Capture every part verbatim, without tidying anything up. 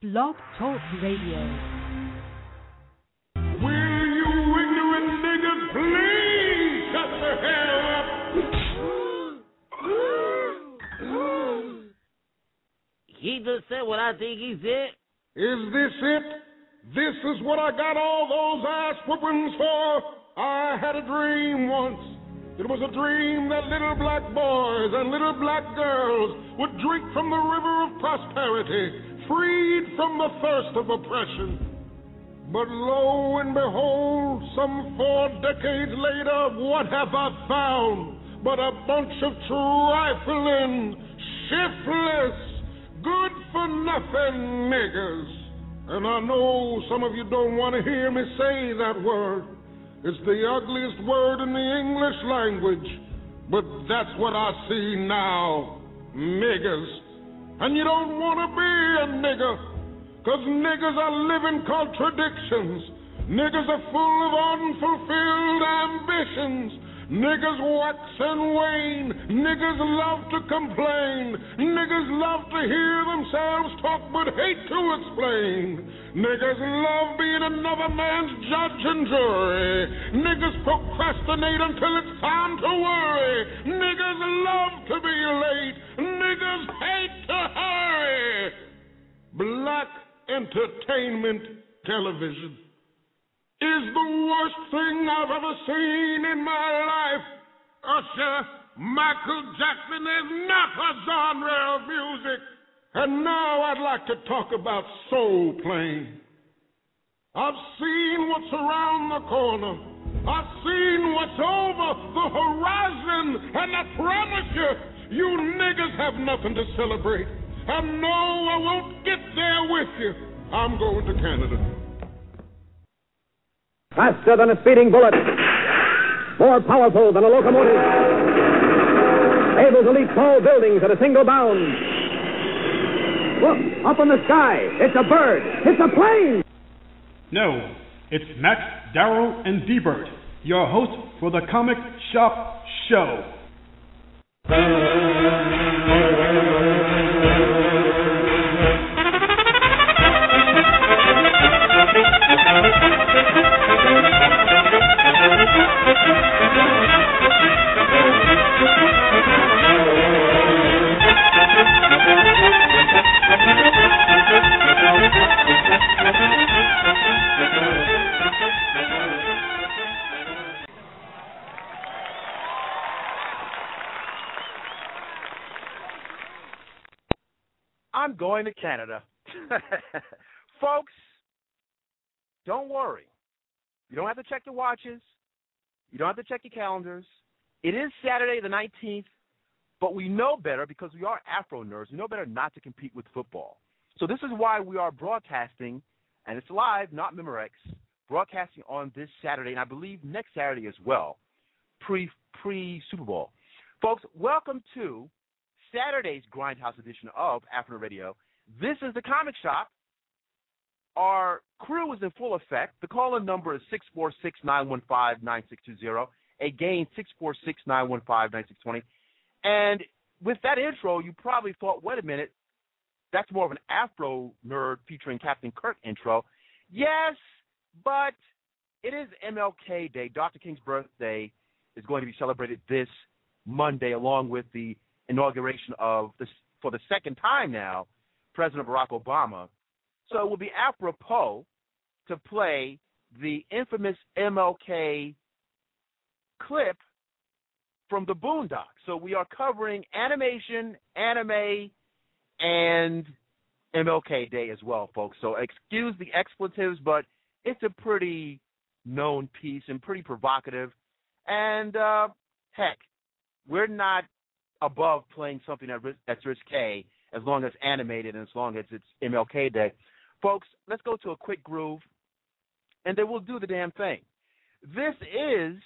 Blog Talk Radio. Will you ignorant nigga please shut the hell up? He just said what I think he said. Is this it? This is what I got all those ass whoopings for? I had a dream once. It was a dream that little black boys and little black girls would drink from the river of prosperity, freed from the thirst of oppression. But lo and behold, some four decades later, what have I found but a bunch of trifling, shiftless, good-for-nothing niggers? And I know some of you don't want to hear me say that word. It's the ugliest word in the English language, but that's what I see now, niggers. And you don't want to be a nigger, because niggers are living contradictions. Niggers are full of unfulfilled ambitions. Niggers wax and wane. Niggers love to complain. Niggers love to hear themselves talk but hate to explain. Niggers love being another man's judge and jury. Niggers procrastinate until it's time to worry. Niggers love to be late. Niggers hate to hurry. Black entertainment television is the worst thing I've ever seen in my life. Usher, Michael Jackson is not a genre of music. And now I'd like to talk about soul playing. I've seen what's around the corner. I've seen what's over the horizon. And I promise you, you niggas have nothing to celebrate. And no, I won't get there with you. I'm going to Canada. Faster than a speeding bullet. More powerful than a locomotive. Able to leap tall buildings at a single bound. Look, up in the sky. It's a bird. It's a plane. No, it's Max, Darrow, and D-Bert, your host for the Comic Shop Show. I'm going to Canada. Folks, don't worry. You don't have to check your watches. You don't have to check your calendars. It is Saturday the nineteenth, but we know better because we are Afro nerds. We know better not to compete with football. So this is why we are broadcasting, and it's live, not Memorex, broadcasting on this Saturday, and I believe next Saturday as well, pre, pre-Super Bowl. Folks, welcome to Saturday's Grindhouse edition of Afro Radio. This is the Comic Shop. Our crew is in full effect. The call-in number is six four six, nine one five, nine six two zero. Again, six four six, nine one five, nine six two zero. And with that intro, you probably thought, wait a minute, that's more of an Afro nerd featuring Captain Kirk intro. Yes, but it is M L K Day. Doctor King's birthday is going to be celebrated this Monday, along with the inauguration of, this, for the second time now, President Barack Obama. So it will be apropos to play the infamous M L K clip from the Boondocks. So we are covering animation, anime, and M L K Day as well, folks. So excuse the expletives, but it's a pretty known piece and pretty provocative. And, uh, heck, we're not above playing something that's risque as long as animated and as long as it's M L K Day. Folks, let's go to a quick groove, and then we'll do the damn thing. This is,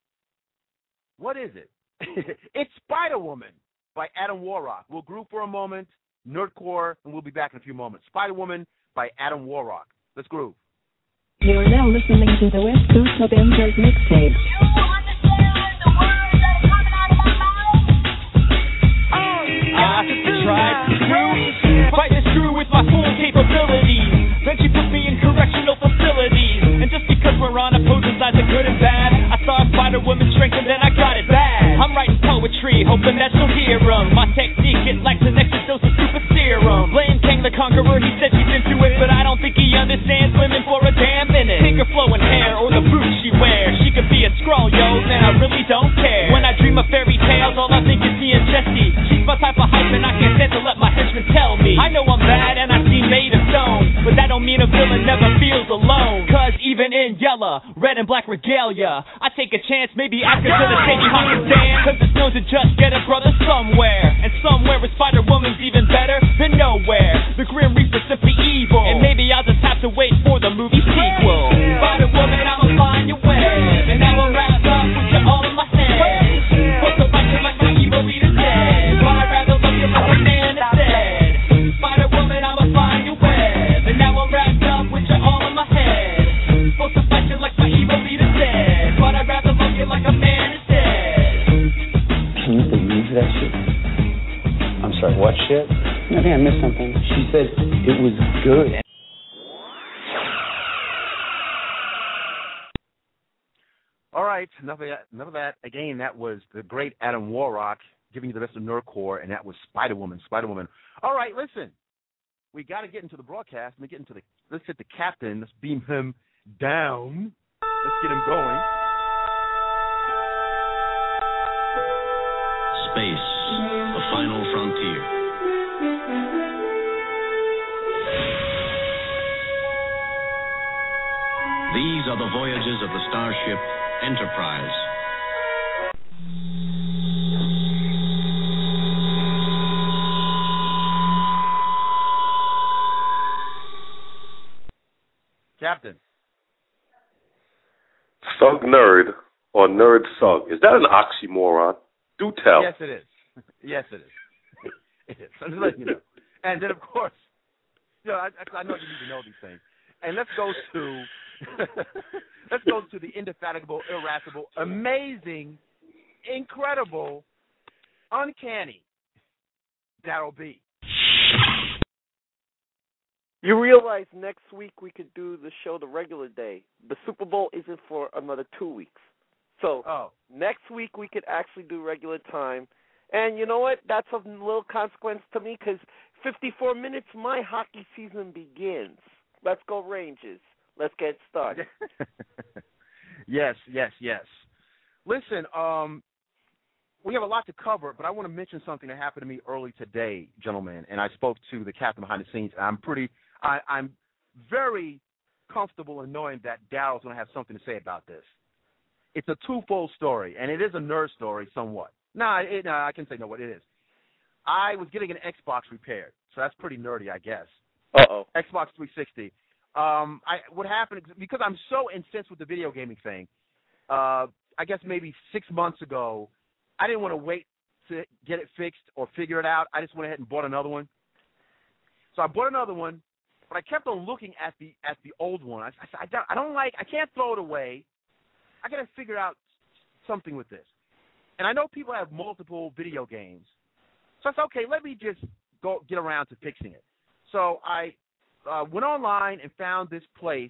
what is it? It's Spider-Woman by Adam Warrock. We'll groove for a moment, Nerdcore, and we'll be back in a few moments. Spider-Woman by Adam Warrock. Let's groove. You're now listening to the West Coast of M's Mixtape. I tried to screw, fight this screw with my full capability. don't mean a villain never feels alone. Cause even in yellow, red and black regalia, I take a chance, maybe I consider taking Hawkins stand. Cause it's known to just get a brother somewhere. And somewhere a Spider-Woman's even better than nowhere. The Grim Reaper's simply evil, and maybe I'll just have to wait for the movie sequel. Spider-Woman, I'ma find your web, and now I'm wrapped up with you all in my head. What's the fight like my evil leader's dead? But I'd rather look at like a man instead. Spider-Woman, I'ma find your web, and now I'm wrapped up with you all in my head. Supposed to fight you like my evil leader's dead, but I'd rather look at like a man instead. Can you believe that shit? I'm sorry, what shit? I think I missed something. She said it was good. All right, enough of that. Enough of that. Again, that was the great Adam Warrock giving you the best of Nerdcore, and that was Spider-Woman. Spider-Woman. All right, listen. We got to get into the broadcast. Let me get into the. Let's hit the captain. Let's beam him down. Let's get him going. Space, the final frontier. These are the voyages of the starship Enterprise. Captain. Thug nerd or nerd thug. Is that an oxymoron? Do tell. Yes, it is. Yes, it is. It is. I'm just letting you know. And then, of course, you know, I, I know you need to know these things. And let's go to let's go to the indefatigable, irascible, amazing, incredible, uncanny Daryl B. You realize next week we could do the show the regular day. The Super Bowl isn't for another two weeks. So oh. next week we could actually do regular time. And you know what? That's of little consequence to me because fifty-four minutes, my hockey season begins. Let's go Rangers. Let's get started. Yes, yes, yes. Listen, um, we have a lot to cover, but I want to mention something that happened to me early today, gentlemen, and I spoke to the captain behind the scenes. And I'm pretty, I, I'm very comfortable in knowing that Daryl's going to have something to say about this. It's a twofold story, and it is a nerd story somewhat. No, nah, it, nah, I can say no, what it is. I was getting an Xbox repaired, so that's pretty nerdy, I guess. Uh-oh. Xbox three sixty. Um, I what happened because I'm so incensed with the video gaming thing. Uh, I guess maybe six months ago, I didn't want to wait to get it fixed or figure it out. I just went ahead and bought another one. So I bought another one, but I kept on looking at the at the old one. I, I, I, don't, I don't like. I can't throw it away. I got to figure out something with this. And I know people have multiple video games, so I said, okay, let me just go get around to fixing it. So I uh, went online and found this place,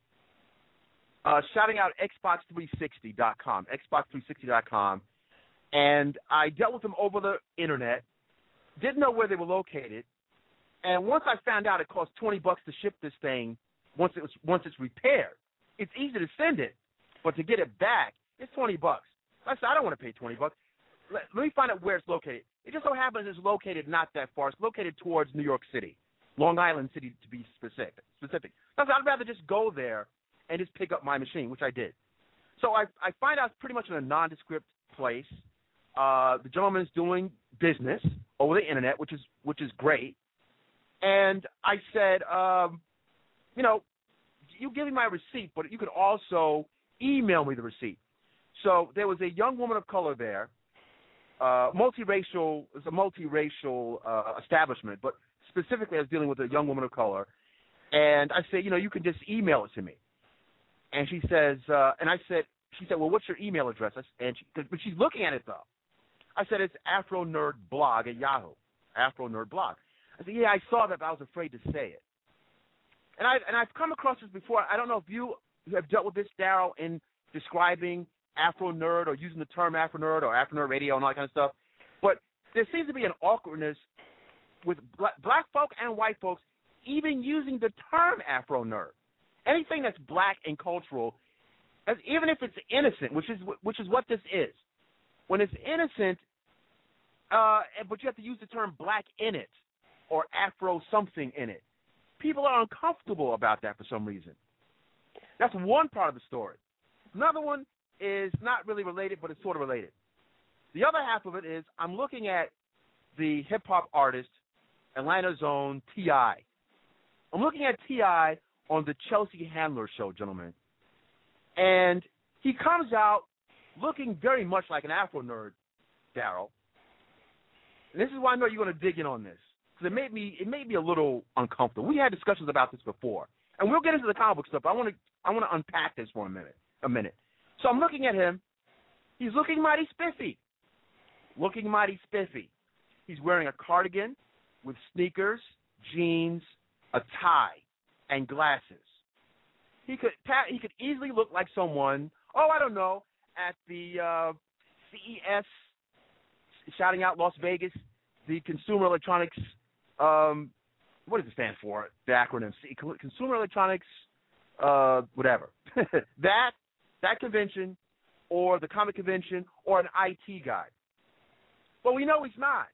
uh, shouting out Xbox three sixty dot com, Xbox three sixty dot com, and I dealt with them over the internet, didn't know where they were located, and once I found out it cost twenty bucks to ship this thing once it was once it's repaired. It's easy to send it, but to get it back, it's twenty bucks. I said, I don't want to pay twenty bucks. Let, let me find out where it's located. It just so happens it's located not that far. It's located towards New York City. Long Island City, to be specific. Specific. So I'd rather just go there and just pick up my machine, which I did. So I, I find out it's pretty much in a nondescript place. Uh, the gentleman is doing business over the internet, which is which is great. And I said, um, you know, you give me my receipt, but you could also email me the receipt. So there was a young woman of color there, uh, multiracial. It's a multiracial uh, establishment, but specifically I was dealing with a young woman of color. And I said, you know, you can just email it to me. And she says, uh, and I said, she said, well, what's your email address? And she, but she's looking at it though. I said, it's Afro Nerd Blog at Yahoo. Afro Nerd Blog. I said, yeah, I saw that, but I was afraid to say it. And I and I've come across this before. I don't know if you have dealt with this, Daryl, in describing Afro Nerd or using the term Afro Nerd or Afro Nerd Radio and all that kind of stuff. But there seems to be an awkwardness with black, black folk and white folks even using the term Afro Nerd. Anything that's black and cultural, as, even if it's innocent, which is which is what this is. When it's innocent, uh, but you have to use the term black in it or Afro something in it, people are uncomfortable about that for some reason. That's one part of the story. Another one is not really related, but it's sort of related. The other half of it is I'm looking at the hip-hop artist, Atlanta's own T I I'm looking at T I on the Chelsea Handler show, gentlemen. And he comes out looking very much like an Afro nerd, Daryl. And this is why I know you're going to dig in on this, because it made me it made me a little uncomfortable. We had discussions about this before, and we'll get into the comic book stuff. But I want to I want to unpack this for a minute. A minute. So I'm looking at him. He's looking mighty spiffy. Looking mighty spiffy. He's wearing a cardigan with sneakers, jeans, a tie, and glasses. He could he could easily look like someone, oh, I don't know, at the uh, C E S, shouting out Las Vegas, the Consumer Electronics, um, what does it stand for? The acronym, Consumer Electronics, uh, whatever. that that convention, or the comic convention, or an I T guy. But we know he's not.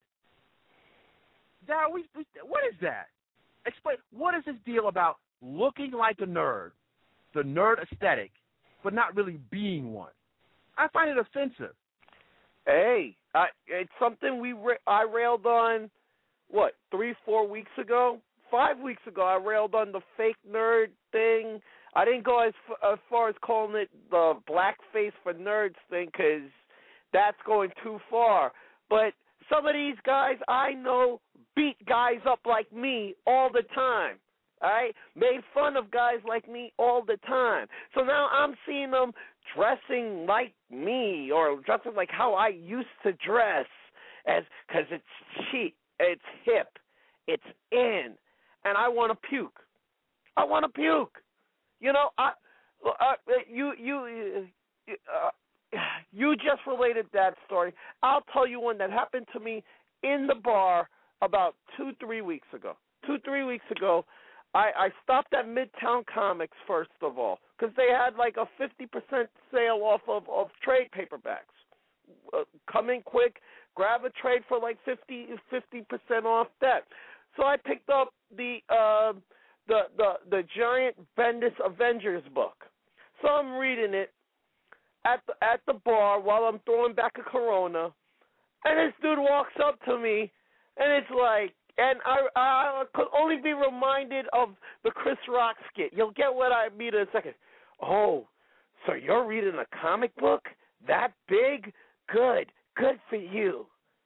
Now, we, we, what is that? Explain, what is this deal about looking like a nerd, the nerd aesthetic, but not really being one? I find it offensive. Hey, I, it's something we ra- I railed on, what, three, four weeks ago? Five weeks ago, I railed on the fake nerd thing. I didn't go as, f- as far as calling it the blackface for nerds thing, because that's going too far. But some of these guys I know beat guys up like me all the time, all right? Made fun of guys like me all the time. So now I'm seeing them dressing like me, or dressing like how I used to dress, as because it's cheap, it's hip, it's in, and I want to puke. I want to puke. You know, I, uh, you, you, uh, you just related that story. I'll tell you one that happened to me in the bar about two, three weeks ago. Two, three weeks ago, I, I stopped at Midtown Comics, first of all, because they had like a fifty percent sale off of, of trade paperbacks. Uh, come in quick, grab a trade for like fifty percent off that. So I picked up the uh, the, the, the giant Bendis Avengers book. So I'm reading it at the, at the bar while I'm throwing back a Corona, and this dude walks up to me, and it's like, and I, I could only be reminded of the Chris Rock skit. You'll get what I mean in a second. Oh, so you're reading a comic book that big? Good, good for you.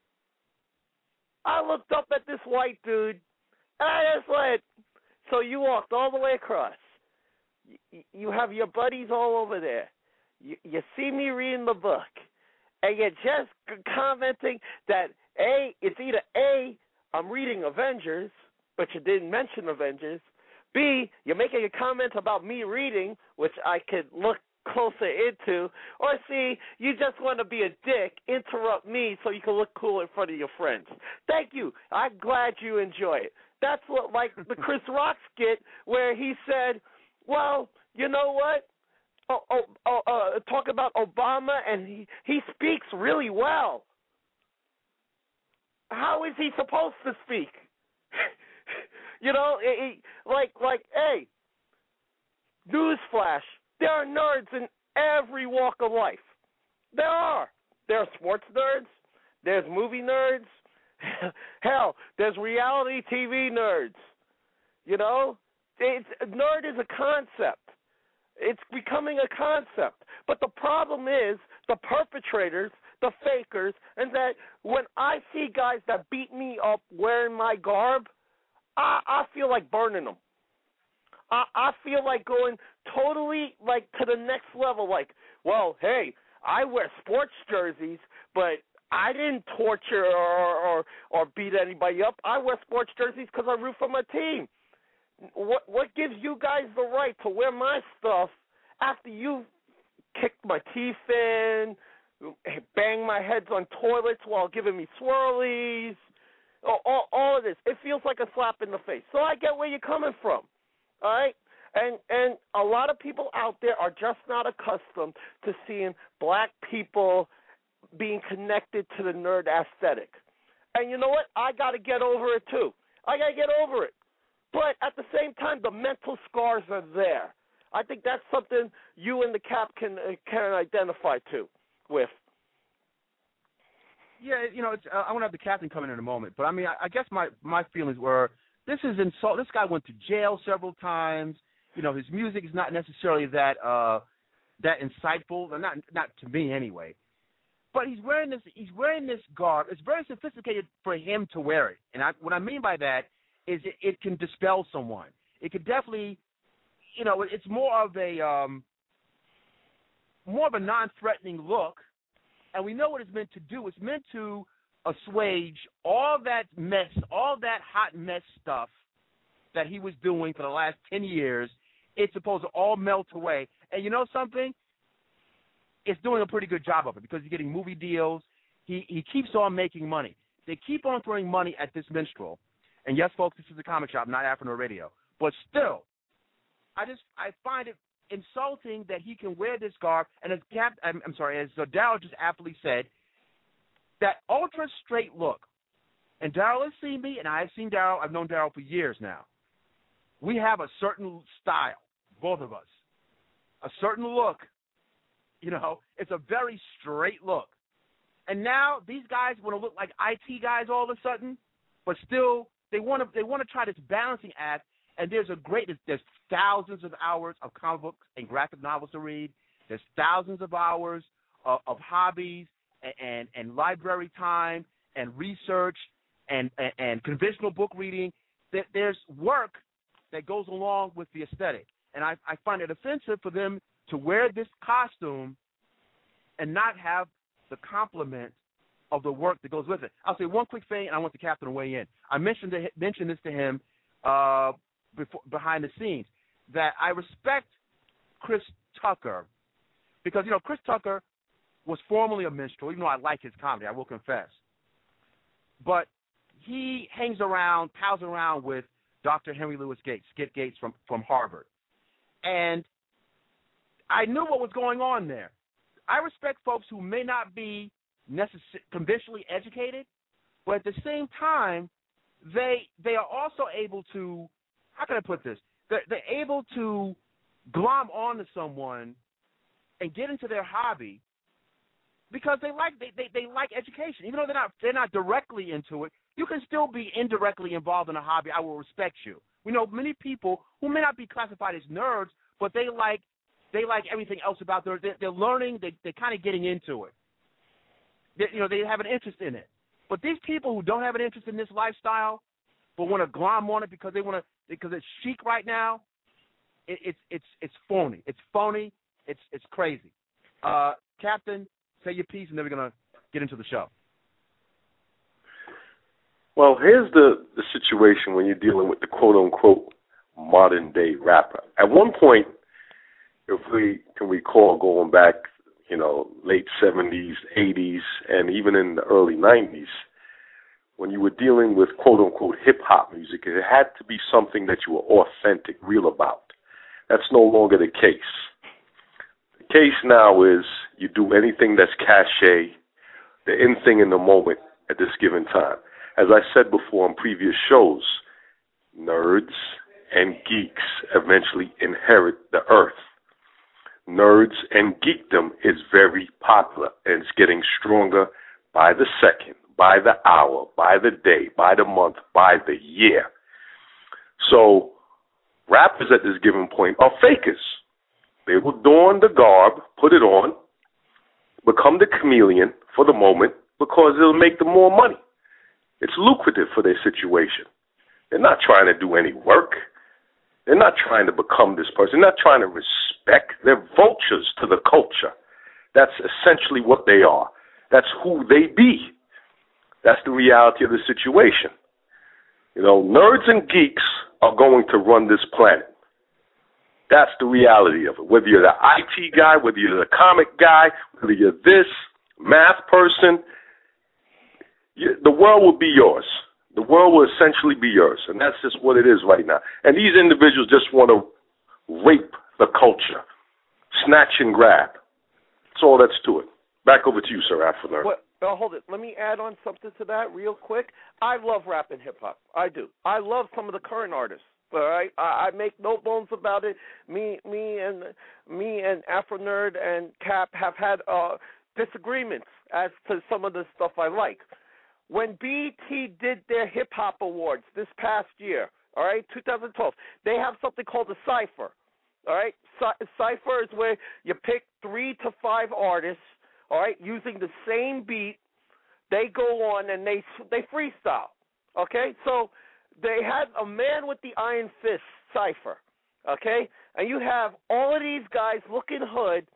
I looked up at this white dude, and I just went, so you walked all the way across. You, you have your buddies all over there. You, you see me reading the book, and you're just commenting that, A, it's either A, I'm reading Avengers, but you didn't mention Avengers, B, you're making a comment about me reading, which I could look closer into, or C, you just want to be a dick, interrupt me so you can look cool in front of your friends. Thank you. I'm glad you enjoy it. That's what, like the Chris Rock skit where he said, well, you know what? Oh, oh, oh uh, talk about Obama, and he, he speaks really well. How is he supposed to speak? you know, he, like, like, hey, newsflash, there are nerds in every walk of life. There are. There are sports nerds. There's movie nerds. Hell, there's reality T V nerds. You know, it's, nerd is a concept. It's becoming a concept. But the problem is the perpetrators, the fakers, and that when I see guys that beat me up wearing my garb, I, I feel like burning them. I, I feel like going totally like to the next level. Like, well, hey, I wear sports jerseys, but I didn't torture or, or, or beat anybody up. I wear sports jerseys because I root for my team. What what gives you guys the right to wear my stuff after you kicked my teeth in, bang my heads on toilets while giving me swirlies, all, all, all of this? It feels like a slap in the face. So I get where you're coming from, all right? And and a lot of people out there are just not accustomed to seeing black people being connected to the nerd aesthetic. And you know what? I got to get over it too. I got to get over it. but at the same time, the mental scars are there. I think that's something you and the Cap can uh, can identify to with. Yeah, you know, it's, uh, I want to have the captain come in in a moment, but I mean, I, I guess my my feelings were this is insult. This guy went to jail several times. You know, his music is not necessarily that uh, that insightful, not not to me anyway. But he's wearing this he's wearing this garb. It's very sophisticated for him to wear it, and I, what I mean by that is it, it can dispel someone. It could definitely, you know, it's more of a um, more of a non-threatening look. And we know what it's meant to do. It's meant to assuage all that mess, all that hot mess stuff that he was doing for the last ten years. It's supposed to all melt away. And you know something? It's doing a pretty good job of it because he's getting movie deals. He he keeps on making money. They keep on throwing money at this minstrel. And yes, folks, this is a comic shop, not Afro Radio. But still, I just I find it insulting that he can wear this garb, and as Cap, I'm, I'm sorry, as Darryl just aptly said, that ultra straight look. And Darryl has seen me, and I have seen Darryl. I've known Darryl for years now. We have a certain style, both of us, a certain look. You know, it's a very straight look. And now these guys want to look like I T guys all of a sudden, but still they want to they want to try this balancing act. And there's a great, there's thousands of hours of comic books and graphic novels to read. There's thousands of hours of, of hobbies and, and, and library time and research and, and, and conventional book reading. There's work that goes along with the aesthetic. And I, I find it offensive for them to wear this costume and not have the complement of the work that goes with it. I'll say one quick thing, and I want the captain to weigh in. I mentioned, to, mentioned this to him uh, Before, behind the scenes, that I respect Chris Tucker because, you know, Chris Tucker was formerly a minstrel, even though I like his comedy, I will confess. But he hangs around, pals around with Doctor Henry Louis Gates, Skip Gates from, from Harvard. And I knew what was going on there. I respect folks who may not be necess- conventionally educated, but at the same time, they they are also able to, how can I put this? They're, they're able to glom onto someone and get into their hobby because they like they, they, they like education. Even though they're not they're not directly into it, you can still be indirectly involved in a hobby. I will respect you. We know many people who may not be classified as nerds, but they like they like everything else about their they're, they're learning. They, they're kind of getting into it. They, you know, they have an interest in it. But these people who don't have an interest in this lifestyle, but want to glom on it because they want to because it's chic right now, it, it's it's it's phony. It's phony. It's it's crazy. Uh, Captain, say your piece, and then we're gonna get into the show. Well, here's the, the situation when you're dealing with the quote-unquote modern-day rapper. At one point, if we can recall going back, you know, late seventies, eighties, and even in the early nineties, when you were dealing with quote-unquote hip-hop music, it had to be something that you were authentic, real about. That's no longer the case. The case now is you do anything that's cachet, the in thing in the moment at this given time. As I said before on previous shows, nerds and geeks eventually inherit the earth. Nerds and geekdom is very popular, and it's getting stronger by the second, by the hour, by the day, by the month, by the year. So rappers at this given point are fakers. They will don the garb, put it on, become the chameleon for the moment because it'll make them more money. It's lucrative for their situation. They're not trying to do any work. They're not trying to become this person. They're not trying to respect. They're vultures to the culture. That's essentially what they are. That's who they be. That's the reality of the situation. You know, nerds and geeks are going to run this planet. That's the reality of it. Whether you're the I T guy, whether you're the comic guy, whether you're this math person, you, the world will be yours. The world will essentially be yours, and that's just what it is right now. And these individuals just want to rape the culture, snatch and grab. That's all that's to it. Back over to you, Sir Afro. Well, well, hold it. Let me add on something to that real quick. I love rap and hip-hop. I do. I love some of the current artists. All right, I, I make no bones about it. Me, me, and me and Afro Nerd and Cap have had uh, disagreements as to some of the stuff I like. When B E T did their hip hop awards this past year, all right, two thousand twelve, they have something called a cipher. All right, C- cipher is where you pick three to five artists, all right, using the same beat. They go on and they they freestyle. Okay, so they had a man with the iron fist cipher. Okay, and you have all of these guys looking hood,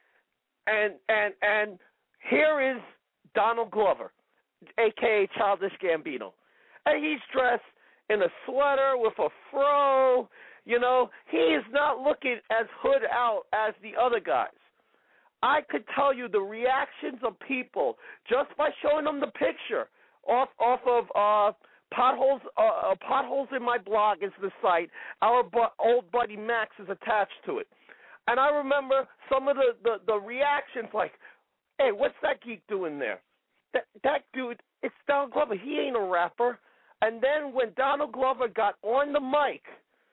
and and and here is Donald Glover, a k a. Childish Gambino, and he's dressed in a sweater with a fro. You know, he is not looking as hood out as the other guys. I could tell you the reactions of people just by showing them the picture off off of uh, potholes. Uh, potholes in my blog is the site. Our bu- old buddy Max is attached to it, and I remember some of the, the, the reactions like, "Hey, what's that geek doing there? That that dude, it's Donald Glover. He ain't a rapper." And then when Donald Glover got on the mic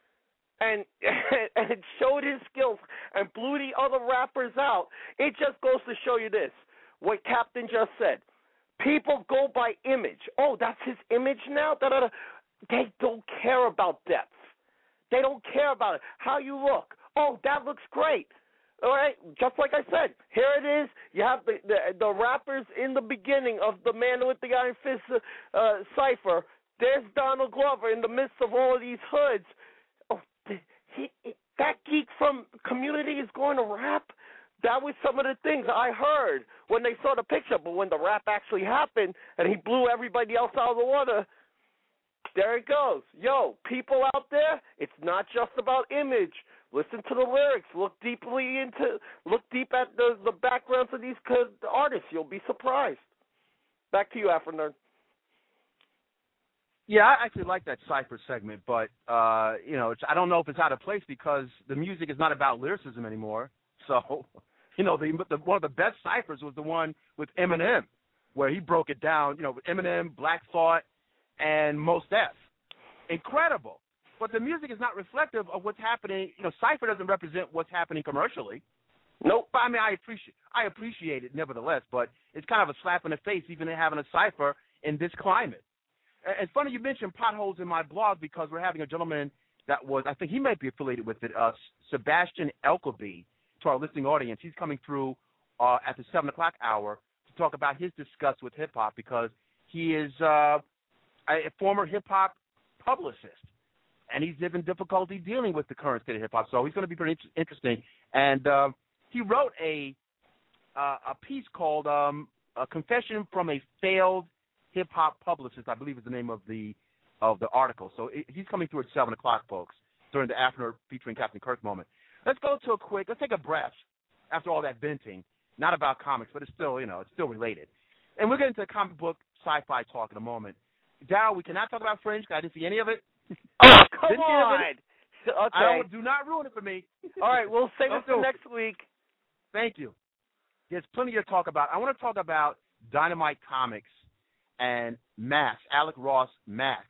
and and showed his skills and blew the other rappers out, it just goes to show you this, what Captain just said. People go by image. Oh, that's his image now? Da-da-da. They don't care about depth. They don't care about it. How you look. Oh, that looks great. All right, just like I said, here it is. You have the, the, the rappers in the beginning of the Man with the Iron Fist uh, cipher. There's Donald Glover in the midst of all of these hoods. Oh, he, that geek from Community is going to rap? That was some of the things I heard when they saw the picture. But when the rap actually happened and he blew everybody else out of the water, there it goes. Yo, people out there, it's not just about image. Listen to the lyrics. Look deeply into, look deep at the, the backgrounds of these artists. You'll be surprised. Back to you, Afro Nerd. Yeah, I actually like that Cypher segment, but, uh, you know, it's, I don't know if it's out of place because the music is not about lyricism anymore. So, you know, the, the one of the best ciphers was the one with Eminem, where he broke it down, you know, with Eminem, Black Thought, and Mos Def. Incredible. But the music is not reflective of what's happening. You know, Cypher doesn't represent what's happening commercially. Nope. But, I mean, I appreciate I appreciate it nevertheless, but it's kind of a slap in the face even having a Cypher in this climate. It's funny you mentioned potholes in my blog because we're having a gentleman that was, I think he might be affiliated with it, uh, Sebastian Elkeby, to our listening audience. He's coming through uh, at the seven o'clock hour to talk about his disgust with hip-hop because he is uh, a former hip-hop publicist, and he's having difficulty dealing with the current state of hip-hop. So he's going to be pretty interesting. And uh, he wrote a, uh, a piece called um, A Confession from a Failed Hip-Hop Publicist, I believe is the name of the of the article. So it, he's coming through at seven o'clock, folks, during the afternoon featuring Captain Kirk moment. Let's go to a quick, let's take a breath after all that venting, not about comics, but it's still, you know, it's still related. And we'll get into comic book sci-fi talk in a moment. Darryl, we cannot talk about Fringe because I didn't see any of it. Oh, come didn't on. It. Okay. I don't, do not ruin it for me. All right, we'll save it for next week. Thank you. There's plenty to talk about. I want to talk about Dynamite Comics and Max, Alec Ross Max.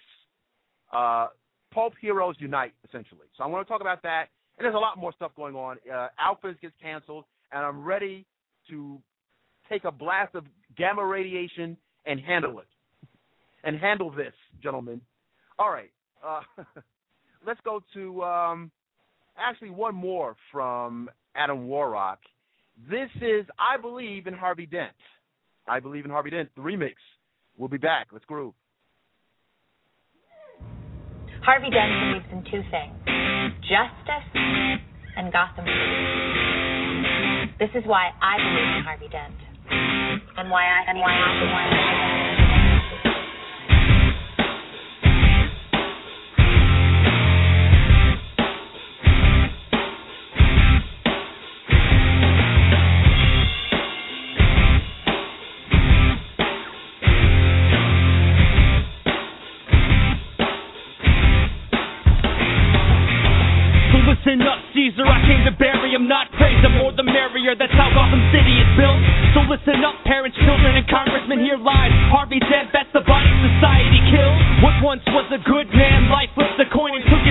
Uh, Pulp Heroes Unite, essentially. So I want to talk about that. And there's a lot more stuff going on. Uh, Alphas gets canceled, and I'm ready to take a blast of gamma radiation and handle it. And handle this, gentlemen. All right. Uh, let's go to um, actually one more from Adam Warrock. This is I Believe in Harvey Dent. I Believe in Harvey Dent, the remix. We'll be back. Let's groove. Harvey Dent believes in two things, justice and Gotham City. This is why I believe in Harvey Dent. And why I and why I and why I Listen up, Caesar, I came to bury him, not praise him, more the merrier, that's how Gotham City is built. So listen up, parents, children, and congressmen, here lies Harvey Dent, that's the body society killed. What once was a good man, life flipped the coin and took his hand,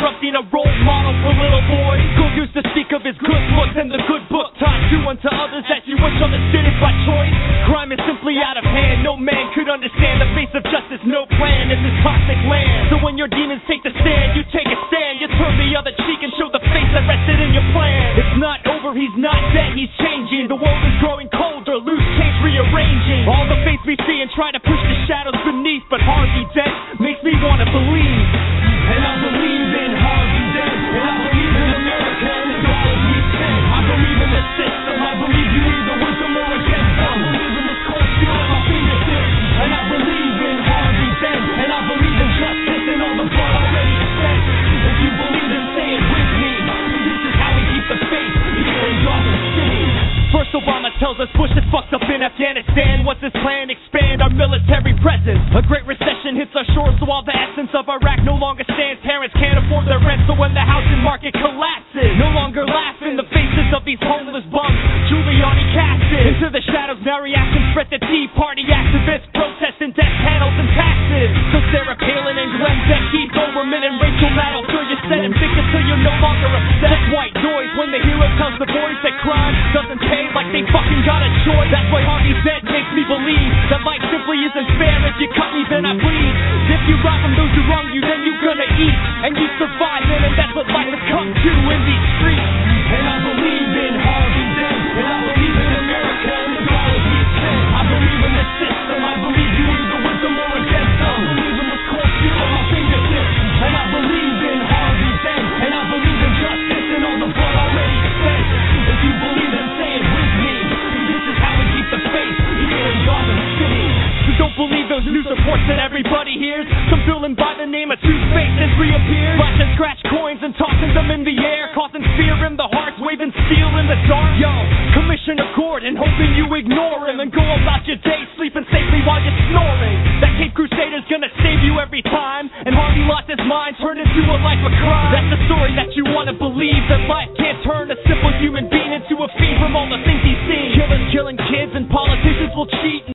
corrupting a role model for little boys. School used to speak of his good looks and the good book taught you unto others that you wish others did it by choice. Crime is simply out of hand. No man could understand the face of justice. No plan in this toxic land. So when your demons take the stand, you take a stand. You turn the other cheek and show the face that rested in your plan. It's not over, he's not dead, he's changing. The world is growing colder, loose change rearranging. All the face we see and try to push the shadows beneath, but Harvey Dent makes me want to believe. And I believe in Harvey Dent, and I believe in America and the dollars we spend. I believe in the system, I believe you either with them or against them. I believe in this cold steel at my fingertips, and I believe in Harvey Dent, and I believe in justice and all the blood already spent. If you believe in, say it with me. This is how we keep the faith here in Gotham City. First Obama tells us Bush is fucked up in Afghanistan. What's his plan? Expand our military presence. A great recession hits our shores, so all the essence of Iraq no longer stands. Parents can't afford their rent, so when the housing market collapses, no longer laugh in the faces of these homeless bums. Giuliani casted into the shadows. Now reactions spread to Tea Party activists protesting death panels and taxes. So Sarah Palin and Glenn Beck, Keith Olbermann and Rachel Maddow, throw your set and fix it till you're no longer upset. Just white noise when the hero tells the boys that crime doesn't pay, like they fucking got a choice. That's why Harvey Dent makes me believe that life simply isn't fair. If you cut me, then I bleed. If you rob from those who wrong you, then you're gonna eat. And you survive it, and that's what life has come to in these streets. And I believe in Harvey Dent, and I believe in America and the dollars we spend. I believe in the system, I believe you either with them or against them. I believe in this cold steel on my fingertips, and I believe in Harvey Dent, and I believe in justice and all the blood already spent. If you believe in, say it with me. This is how we keep the faith here in Gotham City. So don't believe those news reports that everybody hears. Some villain by the name of Two-Face has reappeared, flashing scratch coins and tossing them in the air, causing fear in the hearts, waving steel in the dark. Yo, Commissioner Gordon, hoping you ignore him and go about your day sleeping safely while you're snoring. That Cape Crusader's gonna save you every time, and Harvey lost his mind, turned into a life of crime. That's the story that you wanna believe, that life can't turn a simple human being into a fiend from all the things he's seen. Killers killing kids and politicians will cheat.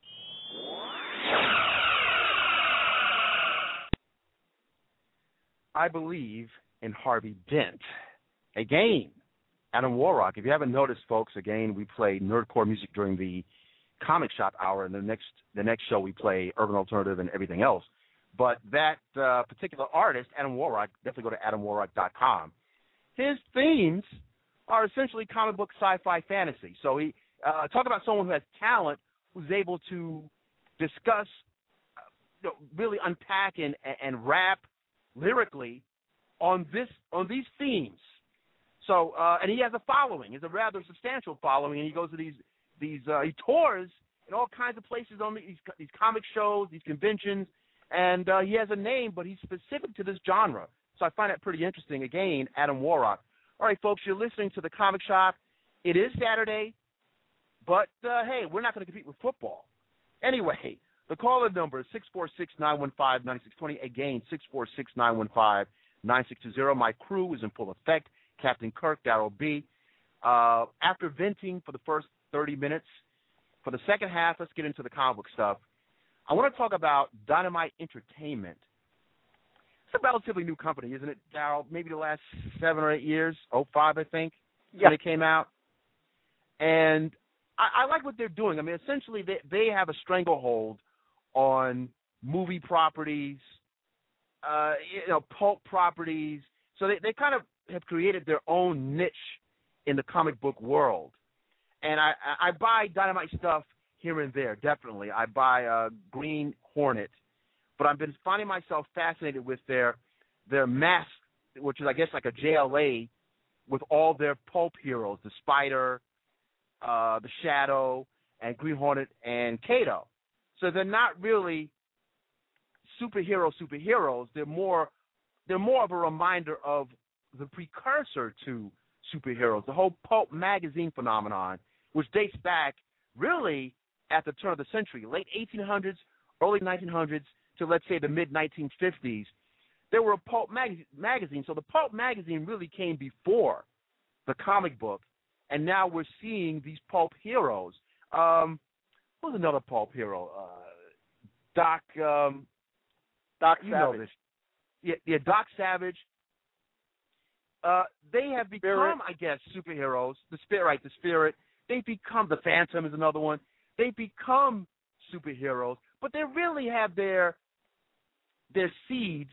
I believe in Harvey Dent. Again, Adam Warrock. If you haven't noticed, folks, again, we play nerdcore music during the comic shop hour, and the next the next show we play urban alternative and everything else. But that uh, particular artist, Adam Warrock, definitely go to adam warrock dot com. His themes are essentially comic book sci-fi fantasy. So he uh, talk about someone who has talent, who's able to discuss, uh, you know, really unpack and, and rap lyrically on this on these themes. So uh, and he has a following. He's a rather substantial following, and he goes to these these uh, he tours in all kinds of places on these these comic shows, these conventions, and uh, he has a name, but he's specific to this genre. So I find that pretty interesting. Again, Adam Warrock. All right, folks, you're listening to the Comic Shop. It is Saturday, but uh, hey, we're not going to compete with football. Anyway, the call-in number is six four six, nine one five, nine six two zero. Again, six four six, nine one five, nine six two zero. My crew is in full effect. Captain Kirk, Darryl B. Uh, after venting for the first thirty minutes, for the second half, let's get into the comic book stuff. I want to talk about Dynamite Entertainment. It's a relatively new company, isn't it, Darryl? Maybe the last seven or eight years, oh five, I think, yeah. when it came out. And I, I like what they're doing. I mean, essentially, they, they have a stranglehold on movie properties, uh, you know, pulp properties. So they, they kind of have created their own niche in the comic book world. And I, I buy Dynamite stuff here and there, definitely. I buy uh, Green Hornet. But I've been finding myself fascinated with their their mask, which is, I guess, like a J L A with all their pulp heroes, the Spider, uh, the Shadow, and Green Hornet, and Kato. So they're not really superhero superheroes. They're more they're more of a reminder of the precursor to superheroes, the whole pulp magazine phenomenon, which dates back really at the turn of the century, late eighteen hundreds, early nineteen hundreds, to, let's say, the mid nineteen fifties. There were a pulp mag- magazine. So the pulp magazine really came before the comic book, and now we're seeing these pulp heroes. Um, who's another pulp hero? Uh, Doc. Um, Doc you Savage. Know this. Yeah, yeah, Doc Savage. uh, they have become, Spirit. I guess, superheroes. The Spirit, right, the Spirit. They become, the Phantom is another one. They become superheroes, but they really have their their seeds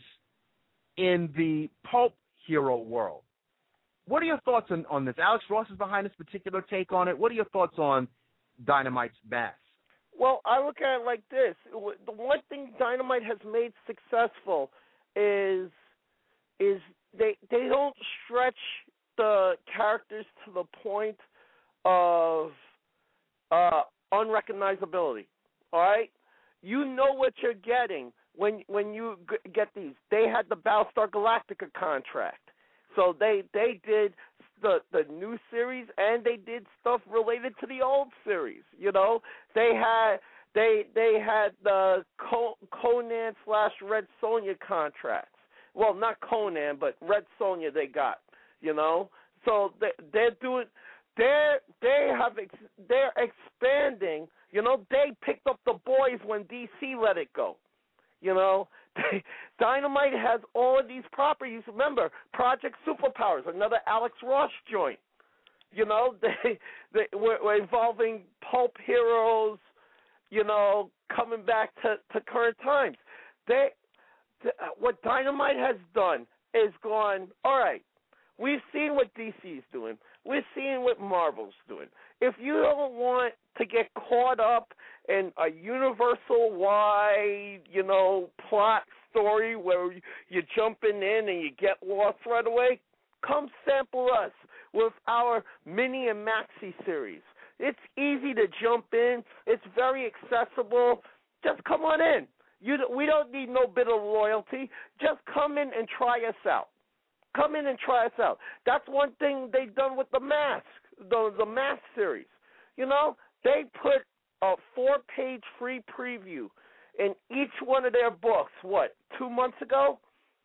in the pulp hero world. What are your thoughts on, on this? Alex Ross is behind this particular take on it. What are your thoughts on Dynamite's mass? Well, I look at it like this. The one thing Dynamite has made successful is is they they don't stretch the characters to the point of uh, unrecognizability. All right, you know what you're getting when when you g- get these. They had the Battlestar Galactica contract, so they they did the the new series and they did stuff related to the old series. You know, they had they they had the Conan slash Red Sonja contracts. Well, not Conan, but Red Sonja they got. You know, so they they're doing they they have ex, they're expanding. You know, they picked up the boys when D C let it go. You know, Dynamite has all of these properties. Remember, Project Superpowers, another Alex Ross joint. You know, they they were, were involving pulp heroes. You know, coming back to, to current times. They th- what Dynamite has done is gone. All right, we've seen what D C's doing. We're seeing what Marvel's doing. If you don't want to get caught up in a universal-wide, you know, plot story where you're jumping in and you get lost right away, come sample us with our mini and maxi series. It's easy to jump in. It's very accessible. Just come on in. You, we don't need no bit of loyalty. Just come in and try us out. Come in and try us out. That's one thing they've done with the Mask, the the Mask series. You know, they put a four-page free preview in each one of their books, what, two months ago?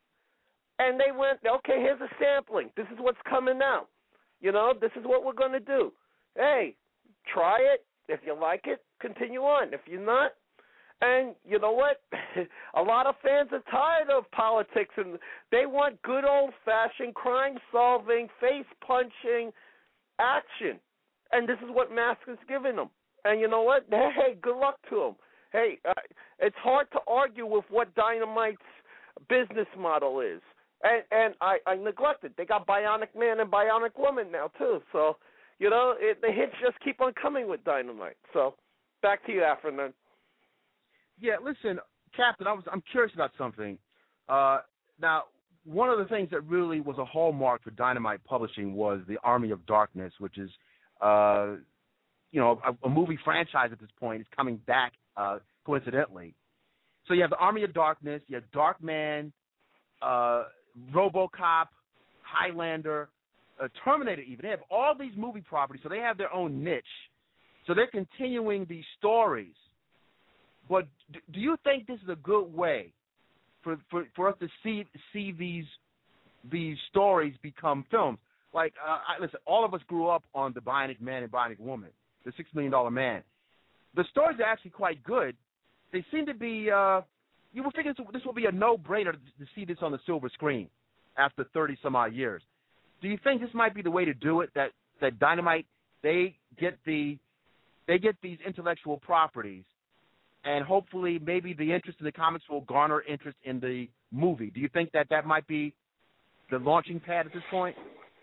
And they went, okay, here's a sampling. This is what's coming out. You know, this is what we're going to do. Hey, try it. If you like it, continue on. If you're not, and you know what? A lot of fans are tired of politics, and they want good old-fashioned crime-solving, face-punching action. And this is what Mask is giving them. And you know what? Hey, good luck to them. Hey, uh, it's hard to argue with what Dynamite's business model is. And and I, I neglected. They got Bionic Man and Bionic Woman now, too. So, you know, it, the hits just keep on coming with Dynamite. So, back to you, Afternoon. Yeah, listen, Captain, I was I'm curious about something. Uh, now, one of the things that really was a hallmark for Dynamite Publishing was the Army of Darkness, which is, uh, you know, a, a movie franchise at this point is coming back uh, coincidentally. So you have the Army of Darkness, you have Darkman, uh, RoboCop, Highlander, uh, Terminator even. They have all these movie properties, so they have their own niche. So they're continuing these stories. But do you think this is a good way for, for, for us to see see these these stories become films? Like, uh, I, listen, all of us grew up on the Bionic Man and Bionic Woman, the Six Million Dollar Man. The stories are actually quite good. They seem to be. Uh, you would figure this, this will be a no-brainer to, to see this on the silver screen after thirty some odd years. Do you think this might be the way to do it? That that Dynamite they get the they get these intellectual properties. And hopefully maybe the interest in the comics will garner interest in the movie. Do you think that that might be the launching pad at this point?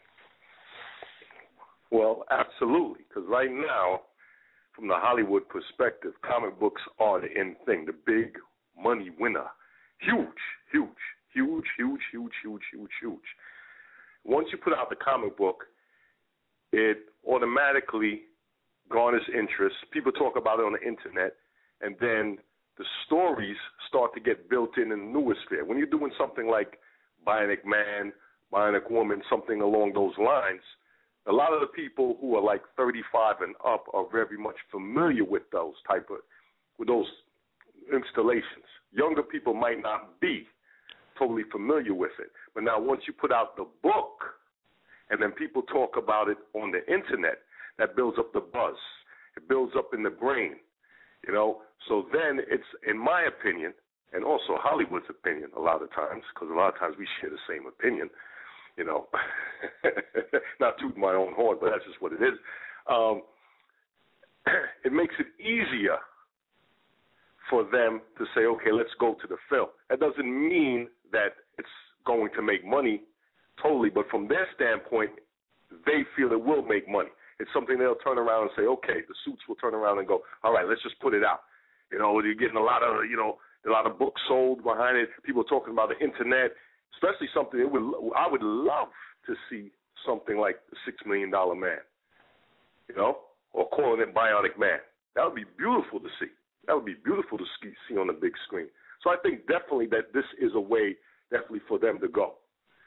Well, absolutely, because right now, from the Hollywood perspective, comic books are the in thing, the big money winner. Huge, huge, huge, huge, huge, huge, huge, huge. Once you put out the comic book, it automatically garners interest. People talk about it on the internet. And then the stories start to get built in in the newer sphere. When you're doing something like Bionic Man, Bionic Woman, something along those lines, a lot of the people who are like thirty-five and up are very much familiar with those type of, with those installations. Younger people might not be totally familiar with it. But now once you put out the book and then people talk about it on the internet, that builds up the buzz. It builds up in the brain. You know, so then it's, in my opinion, and also Hollywood's opinion a lot of times, because a lot of times we share the same opinion, you know, not tooting my own horn, but that's just what it is. Um, it makes it easier for them to say, okay, let's go to the film. That doesn't mean that it's going to make money totally, but from their standpoint, they feel it will make money. It's something they'll turn around and say, okay, the suits will turn around and go, all right, let's just put it out. You know, you're getting a lot of, you know, a lot of books sold behind it. People talking about the internet, especially something it would, I would love to see something like the Six Million Dollar Man, you know, or calling it Bionic Man. That would be beautiful to see. That would be beautiful to see on the big screen. So I think definitely that this is a way definitely for them to go.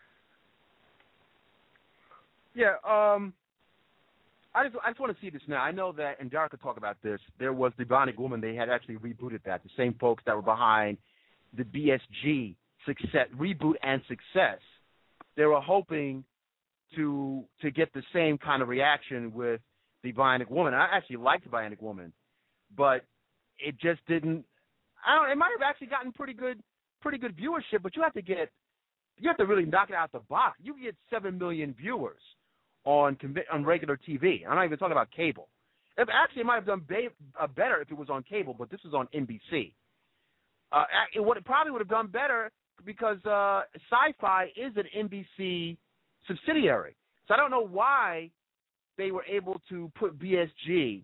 Yeah, um, I just I just want to see this now. I know that, and Derek could talk about this, there was the Bionic Woman. They had actually rebooted that. The same folks that were behind the B S G success, reboot and success, they were hoping to to get the same kind of reaction with the Bionic Woman. I actually liked the Bionic Woman, but it just didn't. I don't. It might have actually gotten pretty good, pretty good viewership, but you have to get, you have to really knock it out the box. You get seven million viewers on on regular T V. I'm not even talking about cable. If actually, it might have done ba- uh, better if it was on cable, but this is on N B C. Uh, it would it probably would have done better because uh, Sci-Fi is an N B C subsidiary. So I don't know why they were able to put B S G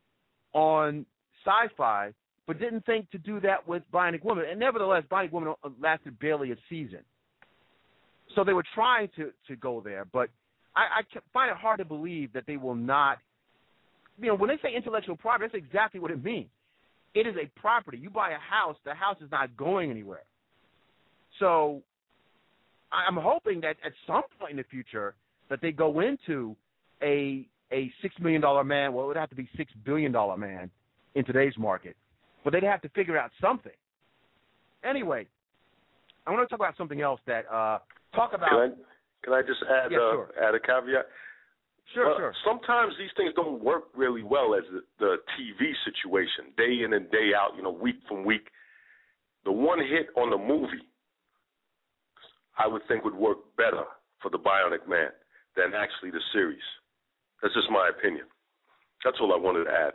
on Sci-Fi, but didn't think to do that with Bionic Woman. And nevertheless, Bionic Woman lasted barely a season. So they were trying to, to go there, but I, I find it hard to believe that they will not. You know, when they say intellectual property, that's exactly what it means. It is a property. You buy a house, the house is not going anywhere. So I'm hoping that at some point in the future that they go into a a six million dollar man. Well, it would have to be six billion dollar man in today's market, but they'd have to figure out something. Anyway, I want to talk about something else that uh, talk about. Can I, can I just add yeah, uh, sure. add a caveat? Sure, well, sure. Sometimes these things don't work really well as the, the T V situation, day in and day out, you know, week from week. The one hit on the movie, I would think would work better for the Bionic Man than actually the series. That's just my opinion. That's all I wanted to add.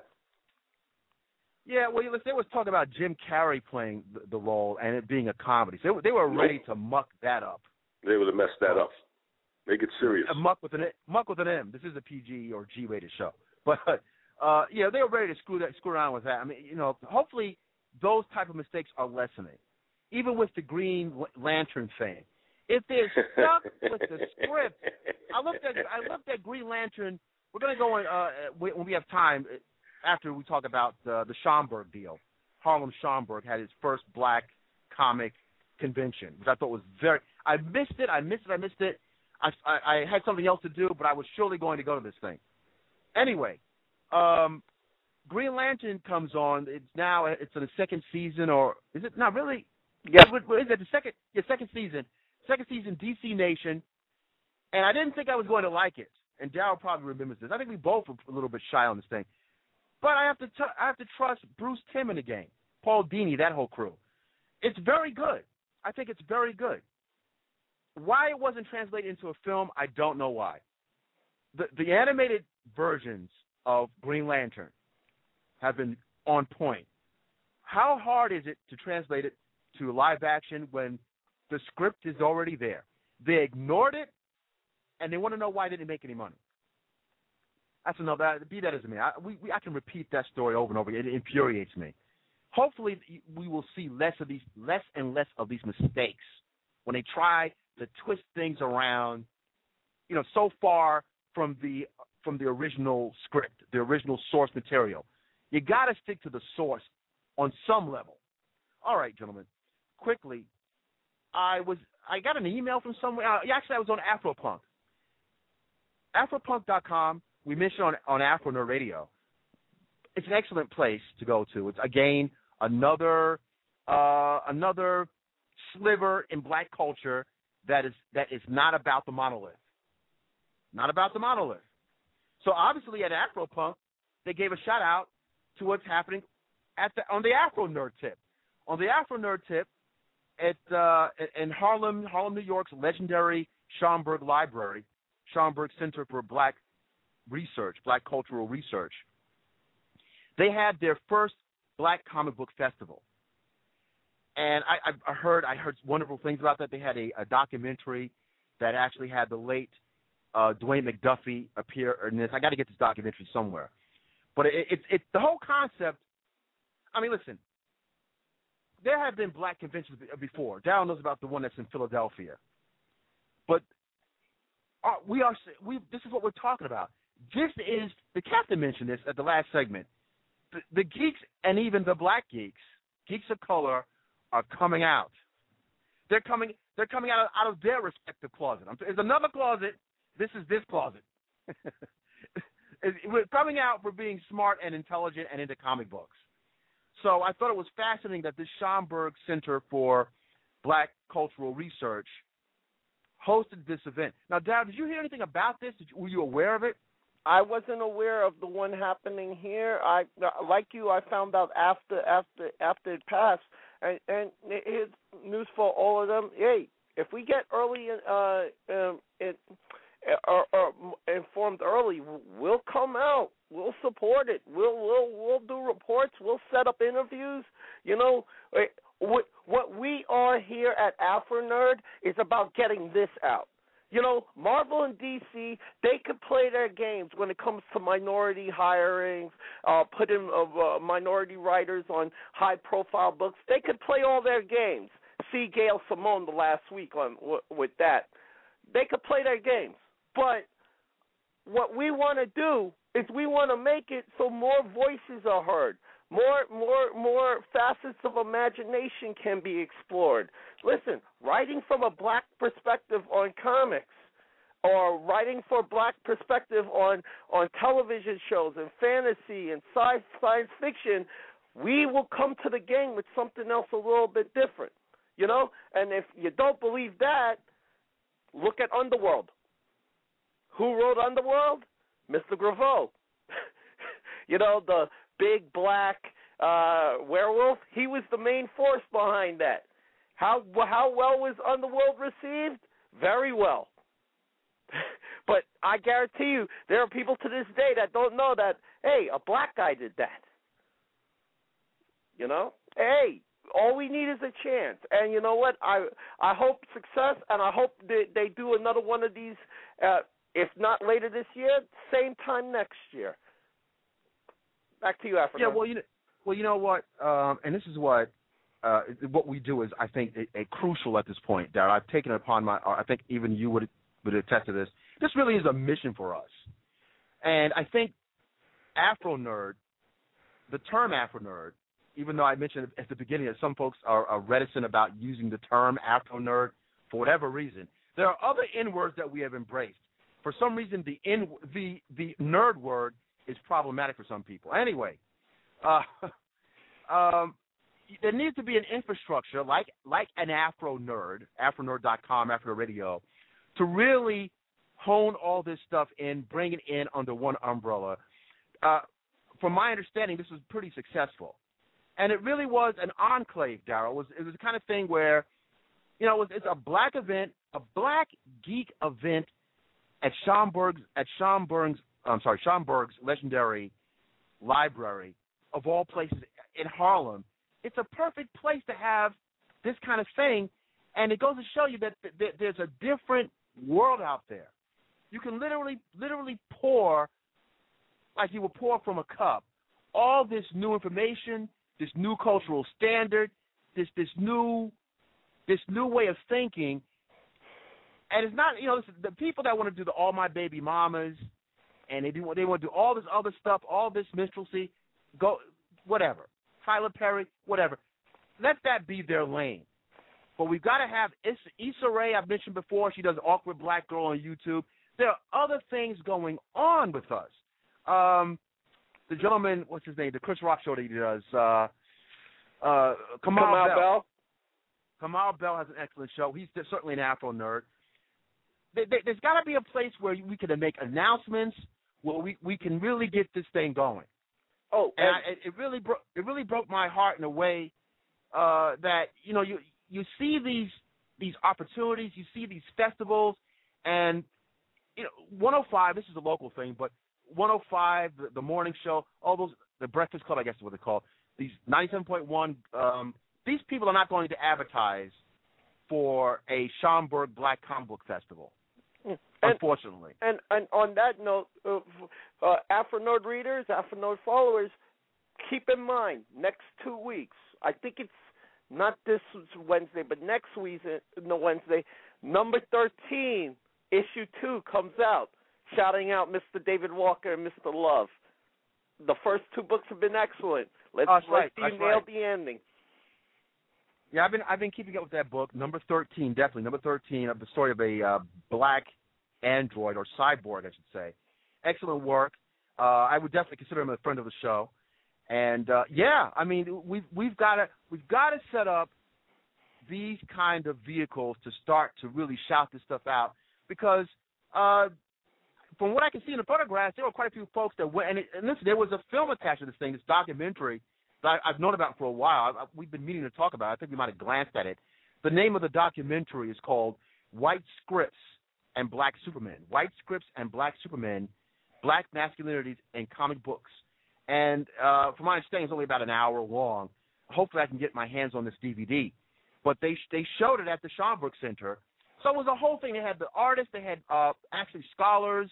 Yeah, well, there was talk about Jim Carrey playing the, the role and it being a comedy. So they were ready nope. to muck that up. They would have messed that up. Make it serious. A muck with an muck with an M. This is a P G or G-rated show, but uh, yeah, they were ready to screw that, screw around with that. I mean, you know, hopefully those type of mistakes are lessening. Even with the Green Lantern thing, if they're stuck with the script, I looked at I looked at Green Lantern. We're gonna go in uh, when we have time after we talk about uh, the Schomburg deal. Harlem Schomburg had his first black comic convention, which I thought was very. I missed it. I missed it. I missed it. I, I, I had something else to do, but I was surely going to go to this thing. Anyway, um, Green Lantern comes on. It's now it's in the second season, or is it not really? Yes. Is it the second? Yeah, second season. Second season, D C Nation. And I didn't think I was going to like it. And Darryl probably remembers this. I think we both were a little bit shy on this thing. But I have to t- I have to trust Bruce Timm in the game, Paul Dini, that whole crew. It's very good. I think it's very good. Why it wasn't translated into a film, I don't know why. The the animated versions of Green Lantern have been on point. How hard is it to translate it to live action when the script is already there? They ignored it, and they want to know why they didn't make any money. That's another. Be that as it may, I, we, we, I can repeat that story over and over again. It infuriates me. Hopefully, we will see less of these, less and less of these mistakes when they try to twist things around. You know, so far from the from the original script, the original source material. You got to stick to the source on some level. All right, gentlemen. Quickly, I was I got an email from somewhere. Uh, actually, I was on Afropunk. Afropunk dot com. We mentioned on on Afro Nerd Radio. It's an excellent place to go to. It's again another uh, another sliver in black culture that is that is not about the monolith. Not about the monolith. So obviously at Afropunk, they gave a shout out to what's happening at the on the Afro Nerd Tip. On the Afro Nerd Tip, at uh, in Harlem, Harlem, New York's legendary Schomburg Library, Schomburg Center for Black Research, Black Cultural Research. They had their first Black Comic Book Festival. And I, I heard I heard wonderful things about that. They had a, a documentary that actually had the late uh, Dwayne McDuffie appear in this. I got to get this documentary somewhere. But it's it, it, the whole concept. I mean, listen. There have been black conventions before. Darryl knows about the one that's in Philadelphia. But uh, we are we. This is what we're talking about. This is the captain mentioned this at the last segment. The, the geeks and even the black geeks, geeks of color, are coming out. They're coming. They're coming out of, out of their respective closet. There's another closet. This is this closet. We're coming out for being smart and intelligent and into comic books. So I thought it was fascinating that this Schomburg Center for Black Cultural Research hosted this event. Now, Darryl, did you hear anything about this? Did you, were you aware of it? I wasn't aware of the one happening here. I, like you, I found out after after after it passed. And, and here's news for all of them. Hey, if we get early uh, um, it, or, or informed early, we'll come out. We'll support it. We'll we'll we'll do reports. We'll set up interviews. You know, what we are here at Afro Nerd is about getting this out. You know, Marvel and D C, they could play their games when it comes to minority hirings, uh, putting uh, minority writers on high-profile books. They could play all their games. See Gail Simone the last week on w- with that. They could play their games. But what we want to do is we want to make it so more voices are heard. More, more, more facets of imagination can be explored. Listen, writing from a black perspective on comics, or writing for a black perspective on, on television shows and fantasy and sci science fiction, we will come to the game with something else a little bit different, you know. And if you don't believe that, look at Underworld. Who wrote Underworld? Mister Graveau. You know, the big black uh, werewolf, he was the main force behind that. How how well was Underworld received? Very well. But I guarantee you, there are people to this day that don't know that, hey, a black guy did that. You know? Hey, all we need is a chance. And you know what? I I hope success, and I hope they, they do another one of these, uh, if not later this year, same time next year. Back to you, Africa. Yeah, well, you know, well, you know what, um, and this is what uh, what we do is, I think, a, a crucial at this point, Darryl. I've taken it upon my, I think even you would would attest to this. This really is a mission for us, and I think Afro Nerd, the term Afro Nerd, even though I mentioned at the beginning that some folks are, are reticent about using the term Afro Nerd for whatever reason, there are other N words that we have embraced. For some reason, the N, the the nerd word is problematic for some people. Anyway, uh, um, there needs to be an infrastructure like like an Afro Nerd, Afro Nerd dot com, Afro Radio, to really hone all this stuff in, bring it in under one umbrella. Uh, from my understanding, this was pretty successful. And it really was an enclave, Darryl. It was, it was the kind of thing where, you know, it was, it's a black event, a black geek event at Schomburg's, at Schomburg's, I'm sorry, Schomburg's legendary library, of all places, in Harlem. It's a perfect place to have this kind of thing, and it goes to show you that th- th- there's a different world out there. You can literally, literally pour, like you would pour from a cup, all this new information, this new cultural standard, this this new this new way of thinking. And it's not, you know, the people that want to do the All My Baby Mamas, and they do they want to do all this other stuff, all this minstrelsy, go whatever, Tyler Perry, whatever. Let that be their lane. But we've got to have Issa, Issa Rae. I've mentioned before. She does Awkward Black Girl on YouTube. There are other things going on with us. Um, the gentleman, what's his name? The Chris Rock show that he does. Uh, uh, Kamal, Kamal Bell. Bell. Kamal Bell has an excellent show. He's certainly an Afro nerd. There, there, there's got to be a place where we can make announcements, where we, we can really get this thing going. Oh, and, and I, it really broke it really broke my heart in a way uh, that you know you you see these these opportunities, you see these festivals, And, you know, one oh five, this is a local thing, but one oh five, the, the morning show, all those, the Breakfast Club, I guess is what they're called, these ninety-seven point one, um, these people are not going to advertise for a Schaumburg Black Comic Book Festival, and, unfortunately. And, and on that note, uh, uh, Afronode readers, Afronode followers, keep in mind, next two weeks, I think it's not this Wednesday, but next week, no Wednesday, number thirteen, issue two comes out, shouting out Mister David Walker and Mister Love. The first two books have been excellent. Let's, oh, let's right, see you nailed the ending. Yeah, I've been I've been keeping up with that book, number thirteen, definitely number thirteen, of the story of a uh, black android or cyborg, I should say. Excellent work. Uh, I would definitely consider him a friend of the show. And uh, yeah, I mean, we've we've got to we've got to set up these kind of vehicles to start to really shout this stuff out, because uh, from what I can see in the photographs, there were quite a few folks that went. And, it, and listen, there was a film attached to this thing, this documentary that I, I've known about for a while. I, I, we've been meaning to talk about it. I think we might have glanced at it. The name of the documentary is called White Scripts and Black Supermen. White Scripts and Black Supermen, Black Masculinities in Comic Books. And uh, from my understanding, it's only about an hour long. Hopefully I can get my hands on this D V D. But they they showed it at the Schomburg Center. So it was a whole thing. They had the artists. They had uh, actually scholars.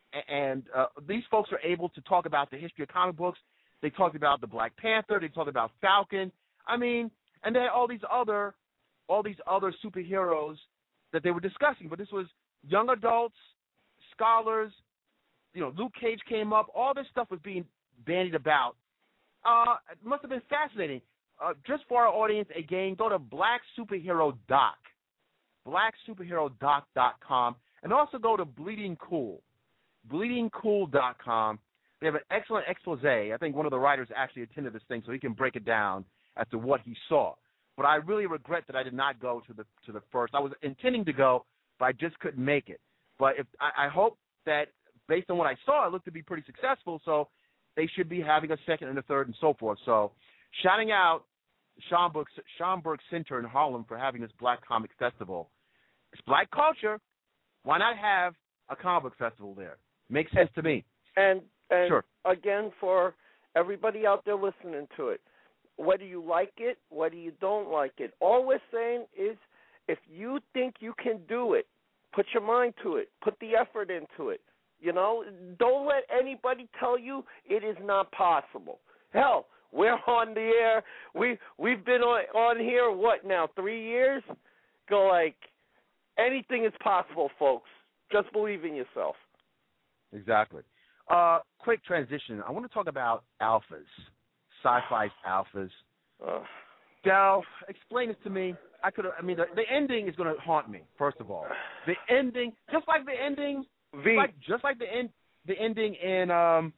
And uh, these folks are able to talk about the history of comic books. They talked about the Black Panther. They talked about Falcon. I mean, and they had all these other all these other superheroes that they were discussing. But this was young adults, scholars. You know, Luke Cage came up. All this stuff was being bandied about. Uh, it must have been fascinating. Uh, just for our audience, again, go to Black Superhero Doc, black superhero doc dot com, and also go to Bleeding Cool, bleeding cool dot com. They have an excellent expose. I think one of the writers actually attended this thing, so he can break it down as to what he saw. But I really regret that I did not go to the to the first. I was intending to go, but I just couldn't make it. But if I, I hope that based on what I saw, it looked to be pretty successful, so they should be having a second and a third and so forth. So shouting out Schomburg, Schomburg Center in Harlem for having this Black Comic Festival. It's Black culture. Why not have a comic book festival there? Makes sense to me. And, and sure. Again, for everybody out there listening to it, whether you like it, whether you don't like it, all we're saying is if you think you can do it, put your mind to it. Put the effort into it. You know, don't let anybody tell you it is not possible. Hell, we're on the air. We we've been on on here what now? Three years? Go like anything is possible, folks. Just believe in yourself. Exactly. Uh, quick transition. I want to talk about alphas, sci-fi's alphas. Uh, Dal, explain this to me. I could. I mean, the, the ending is going to haunt me. First of all, the ending, just like the ending. V. Like, just like the end, the ending in um,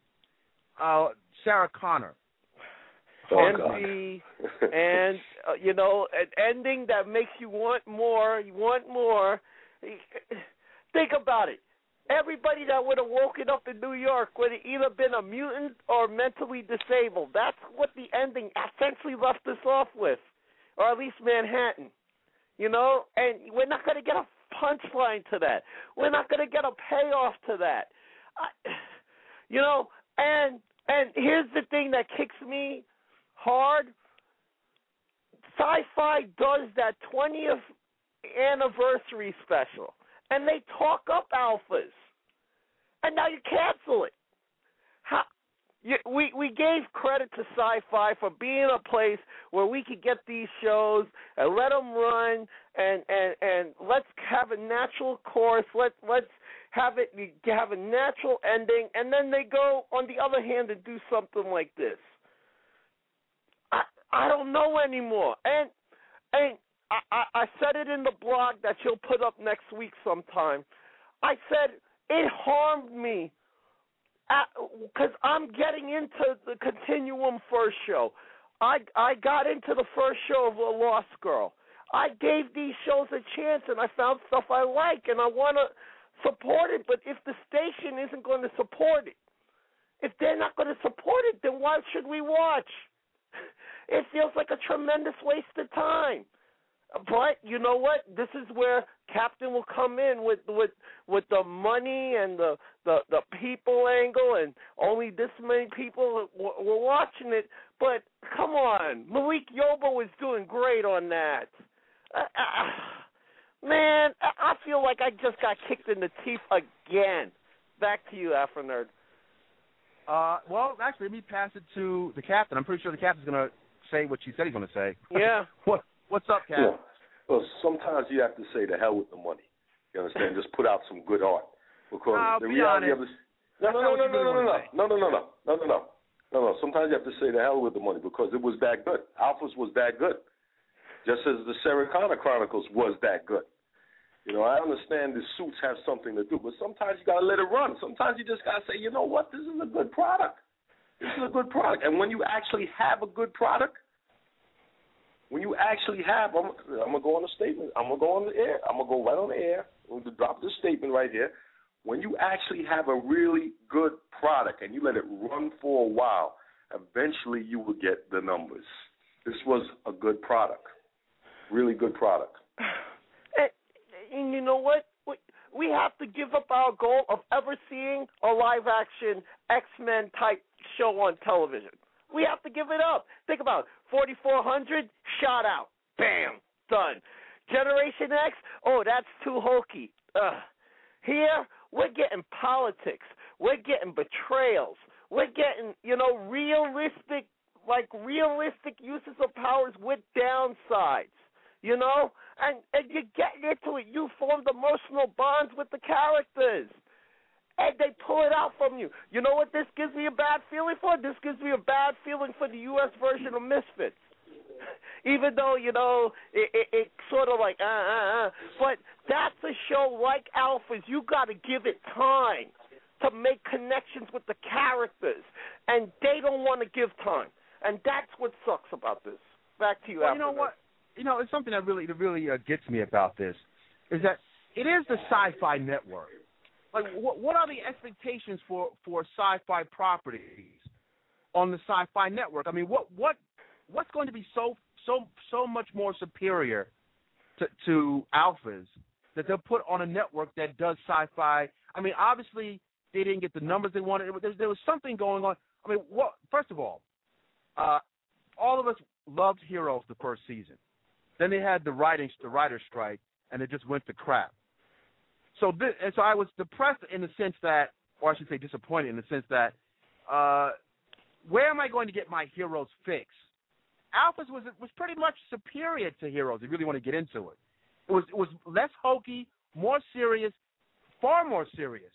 uh, Sarah Connor. Oh, and V, and uh, you know, an ending that makes you want more. You want more. Think about it. Everybody that would have woken up in New York would have either been a mutant or mentally disabled. That's what the ending essentially left us off with, or at least Manhattan. You know, and we're not going to get a punchline to that. We're not going to get a payoff to that. I, you know, and and here's the thing that kicks me hard. Sci-Fi does that twentieth anniversary special, and they talk up alphas, and now you cancel it. How? You, we we gave credit to Sci-Fi for being a place where we could get these shows and let them run, and, and, and let's have a natural course. Let let's have it have a natural ending, and then they go on the other hand and do something like this. I I don't know anymore, and and I, I, I said it in the blog that you'll put up next week sometime. I said it harmed me. Because I'm getting into the Continuum first show. I I got into the first show of The Lost Girl. I gave these shows a chance, and I found stuff I like, and I want to support it. But if the station isn't going to support it, if they're not going to support it, then why should we watch? It feels like a tremendous waste of time. But you know what? This is where Captain will come in with with with the money and the the, the people angle, and only this many people w- were watching it. But come on, Malik Yoba was doing great on that. Uh, uh, man, I feel like I just got kicked in the teeth again. Back to you, Afro Nerd. Uh, well, actually, let me pass it to the captain. I'm pretty sure the captain's going to say what she said he's going to say. Yeah. what What's up, Captain? Yeah. Well, sometimes you have to say the hell with the money. You understand? Just put out some good art. Because I'll the be reality honest. of this. No, no, no, no, no, no, no, no, no, no, no, no, no, no. No, no. Sometimes you have to say the hell with the money because it was that good. Alphas was that good. Just as the Sarah Connor Chronicles was that good. You know, I understand the suits have something to do, but sometimes you got to let it run. Sometimes you just got to say, you know what, this is a good product. This is a good product. And when you actually have a good product, when you actually have, I'm, I'm going to go on a statement. I'm going to go on the air. I'm going to go right on the air. I'm going to drop this statement right here. When you actually have a really good product and you let it run for a while, eventually you will get the numbers. This was a good product, really good product. And, and you know what? We, we have to give up our goal of ever seeing a live-action X-Men type show on television. We have to give it up. Think about it. forty-four hundred, shot out. Bam, done. Generation X, oh, that's too hokey. Ugh. Here, we're getting politics. We're getting betrayals. We're getting, you know, realistic, like realistic uses of powers with downsides, you know? And, and you're getting into it. You formed emotional bonds with the characters. And they pull it out from you. You know what this gives me a bad feeling for? This gives me a bad feeling for the U S version of Misfits. Even though, you know, it, it, it sort of like, uh, uh, uh. But that's a show like Alphas. You got to give it time to make connections with the characters. And they don't want to give time. And that's what sucks about this. Back to you, well, Alpha. You know what? You know, it's something that really, that really uh, gets me about this is that it is the Sci-Fi Network. Like, what, what are the expectations for, for sci-fi properties on the Sci-Fi Network? I mean, what what what's going to be so so so much more superior to, to Alphas that they'll put on a network that does sci-fi? I mean, obviously they didn't get the numbers they wanted. There, there was something going on. I mean, what? First of all, uh, all of us loved Heroes the first season. Then they had the writing the writer's strike, and it just went to crap. So, this, and so I was depressed in the sense that, or I should say disappointed in the sense that, uh, where am I going to get my Heroes fix? Alphas was was pretty much superior to Heroes, if you really want to get into it. It was it was less hokey, more serious, far more serious.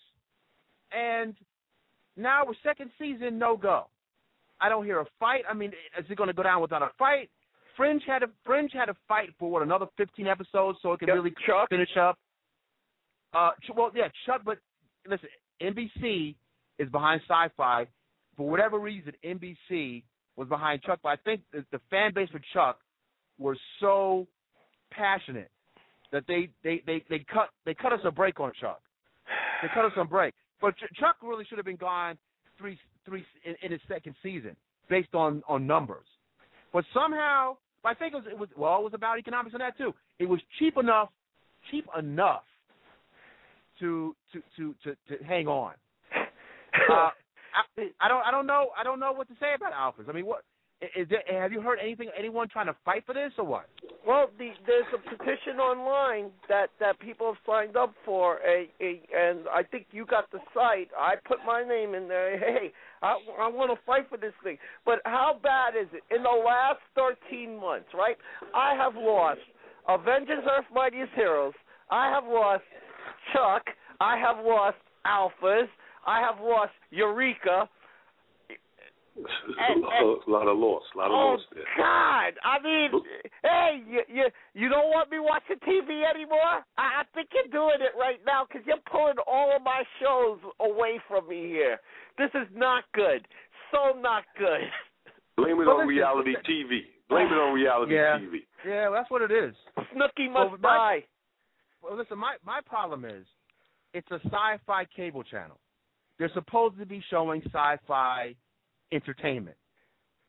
And now with second season, no go. I don't hear a fight. I mean, is it going to go down without a fight? Fringe had a Fringe had a fight for what, another fifteen episodes, so it could yep, really Chuck. finish up. Uh, well, yeah, Chuck, but listen, N B C is behind Sci-Fi. For whatever reason, N B C was behind Chuck, but I think the, the fan base for Chuck were so passionate that they, they, they, they cut they cut us a break on Chuck. They cut us a break. But Ch- Chuck really should have been gone three three in, in his second season based on, on numbers. But somehow, I think it was, it was well, it was about economics and that too. It was cheap enough, cheap enough. To, to to to to hang on. Uh, I, I don't I don't know I don't know what to say about Alphas. I mean, what is there, have you heard anything? Anyone trying to fight for this or what? Well, the, there's a petition online that, that people have signed up for, a, a and I think you got the site. I put my name in there. Hey, I, I want to fight for this thing. But how bad is it? In the last thirteen months, right? I have lost Avengers: Earth's Mightiest Heroes. I have lost Chuck, I have lost Alphas, I have lost Eureka. And, and, a lot of loss, a lot of oh loss there. God! I mean, hey, you, you you don't want me watching T V anymore? I, I think you're doing it right now because you're pulling all of my shows away from me here. This is not good. So not good. Blame it well, on listen, reality listen. T V. Blame it on reality yeah. T V. Yeah, that's what it is. Snooki must well, die. My, well, listen, my, my problem is it's a sci-fi cable channel. They're supposed to be showing sci-fi entertainment.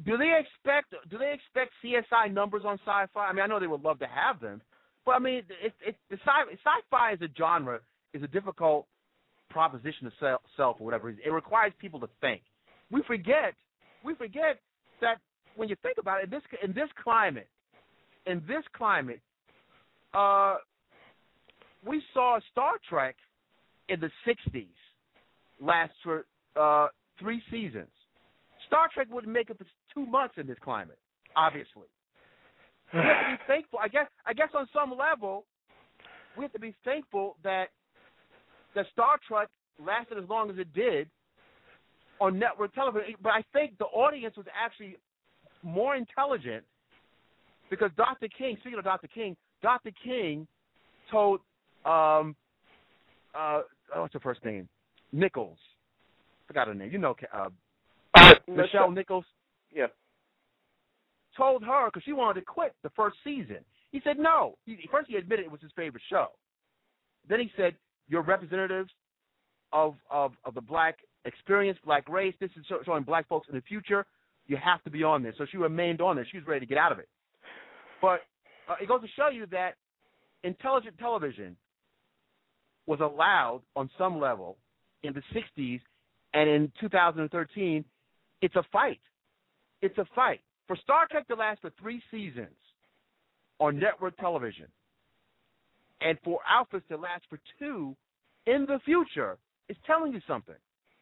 do they expect do they expect C S I numbers on Sci-Fi? I mean, I know they would love to have them, but I mean, it, it, the sci- Sci-Fi as a genre is a difficult proposition to sell, sell for whatever reason. It requires people to think. We forget we forget that when you think about it, in this in this climate, in this climate, uh, we saw Star Trek in the sixties last for uh, three seasons. Star Trek wouldn't make it for two months in this climate, obviously. We have to be thankful. I guess I guess on some level, we have to be thankful that that Star Trek lasted as long as it did on network television. But I think the audience was actually more intelligent because Doctor King, speaking of Doctor King, Doctor King told, um, uh, what's her first name? Nichols. Forgot her name. You know, uh, uh, Michelle Nichols. Yeah. Told her, because she wanted to quit the first season. He said no. He, first he admitted it was his favorite show. Then he said, you're representatives of, of, of the black experience, black race. This is showing black folks in the future. You have to be on this. So she remained on this. She was ready to get out of it. But uh, it goes to show you that intelligent television was allowed on some level in the sixties, and in two thousand thirteen, it's a fight. It's a fight. For Star Trek to last for three seasons on network television, and for Alphas to last for two in the future, is telling you something.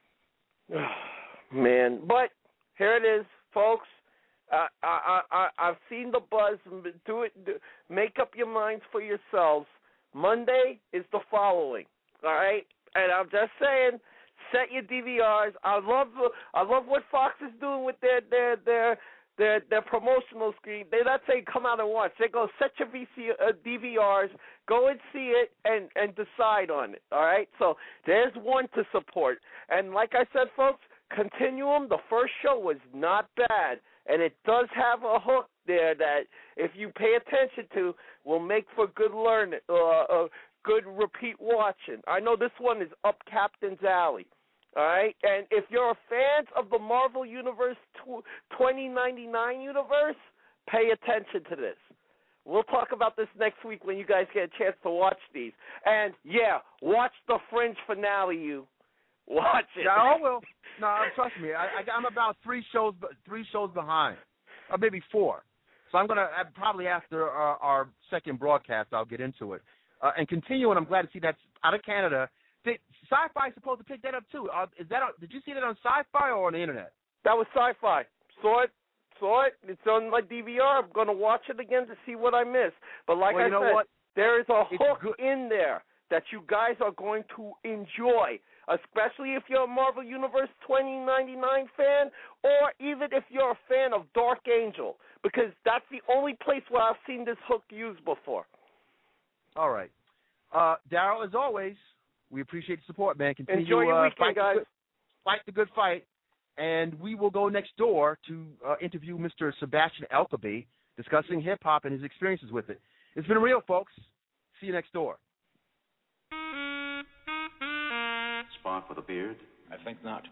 Man, but here it is, folks. Uh, I, I, I, I've seen the buzz. Do it. Do, make up your minds for yourselves. Monday is the following. All right, and I'm just saying, set your D V Rs. I love, I love what Fox is doing with their, their, their, their, their promotional screen. They're not saying come out and watch. They go set your V C, uh, D V Rs, go and see it, and, and decide on it. All right. So there's one to support. And like I said, folks, Continuum. The first show was not bad. And it does have a hook there that, if you pay attention to, will make for good learning, uh, uh, good repeat watching. I know this one is up Captain's alley, all right? And if you're a fan of the Marvel Universe twenty ninety-nine universe, pay attention to this. We'll talk about this next week when you guys get a chance to watch these. And, yeah, watch the Fringe finale, you. Watch it. Yeah, I will. No, trust me. I, I, I'm about three shows, three shows behind, or maybe four. So I'm gonna probably after our, our second broadcast, I'll get into it uh, and continue. And I'm glad to see that's out of Canada. Did, Sci-Fi is supposed to pick that up too. Uh, is that? On, did you see that on Sci-Fi or on the internet? That was Sci-Fi. Saw it. Saw it. It's on my D V R. I'm gonna watch it again to see what I missed. But like well, I you know said, what? there is a It's hook good. in there that you guys are going to enjoy. Especially if you're a Marvel Universe twenty ninety-nine fan, or even if you're a fan of Dark Angel, because that's the only place where I've seen this hook used before. All right. Uh, Daryl, as always, we appreciate the support, man. Continue, Enjoy your uh, weekend, fight guys. The good, fight the good fight, and we will go next door to uh, interview Mister Sebastian Elkaby, discussing hip-hop and his experiences with it. It's been real, folks. See you next door. Spot with a beard? I think not.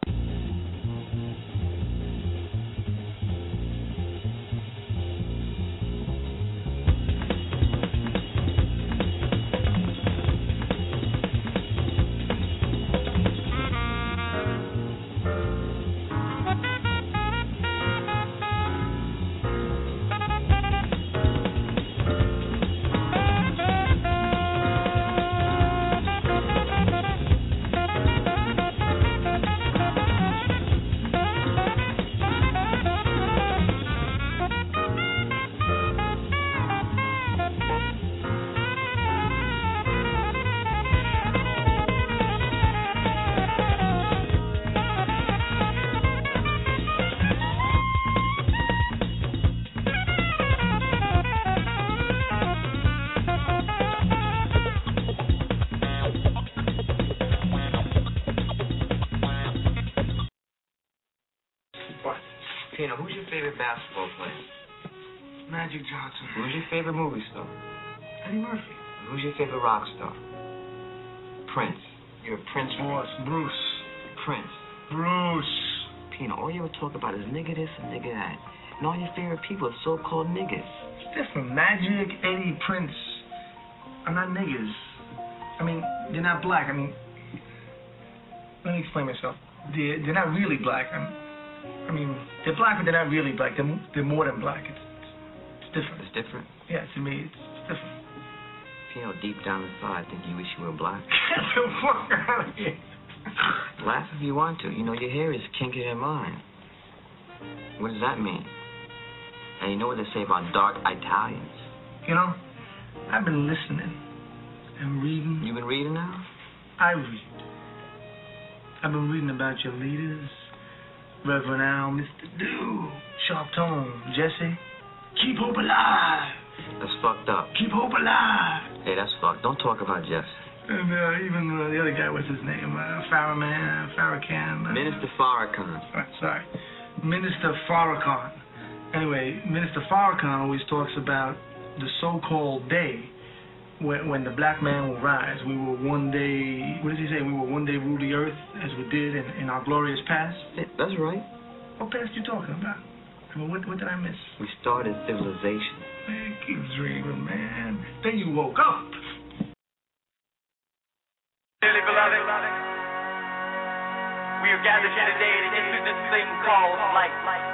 Tina, who's your favorite basketball player? Magic Johnson. Who's your favorite movie star? Eddie Murphy. Who's your favorite rock star? Prince. You're a Prince fan. Boss, Bruce. Prince. Bruce. Pino, all you ever talk about is nigga this and nigga that. And all your favorite people are so-called niggas. It's different. Magic, Eddie, Prince. I'm not niggas. I mean, they're not black. I mean, let me explain myself. They're, they're not really black. I mean, I mean, they're black, but they're not really black. They're, they're more than black. It's, it's different. It's different? Yeah, to me, it's, it's different. Pino, deep down inside, I think you wish you were black. Get the fuck out of here. Laugh if you want to. You know, your hair is kinkier than mine. What does that mean? And you know what they say about dark Italians? You know, I've been listening and reading. You've been reading now? I read. I've been reading about your leaders, Reverend Al, Mister Dew, Sharp Tone, Jesse. Keep hope alive. That's fucked up. Keep hope alive. Hey, that's fucked. Don't talk about Jesse. And uh, even uh, the other guy, what's his name? Uh, Farrakhan, Farrakhan. Uh, Minister Farrakhan. Right, sorry. Minister Farrakhan. Anyway, Minister Farrakhan always talks about the so-called day when, when the black man will rise. We will one day, what does he say? We will one day rule the earth as we did in, in our glorious past. Yeah, that's right. What past you talking about? I mean, what, what did I miss? We started civilization. Man, keep dreaming, man. Then you woke up. Dearly beloved, we are gathered here today to issue this thing called life.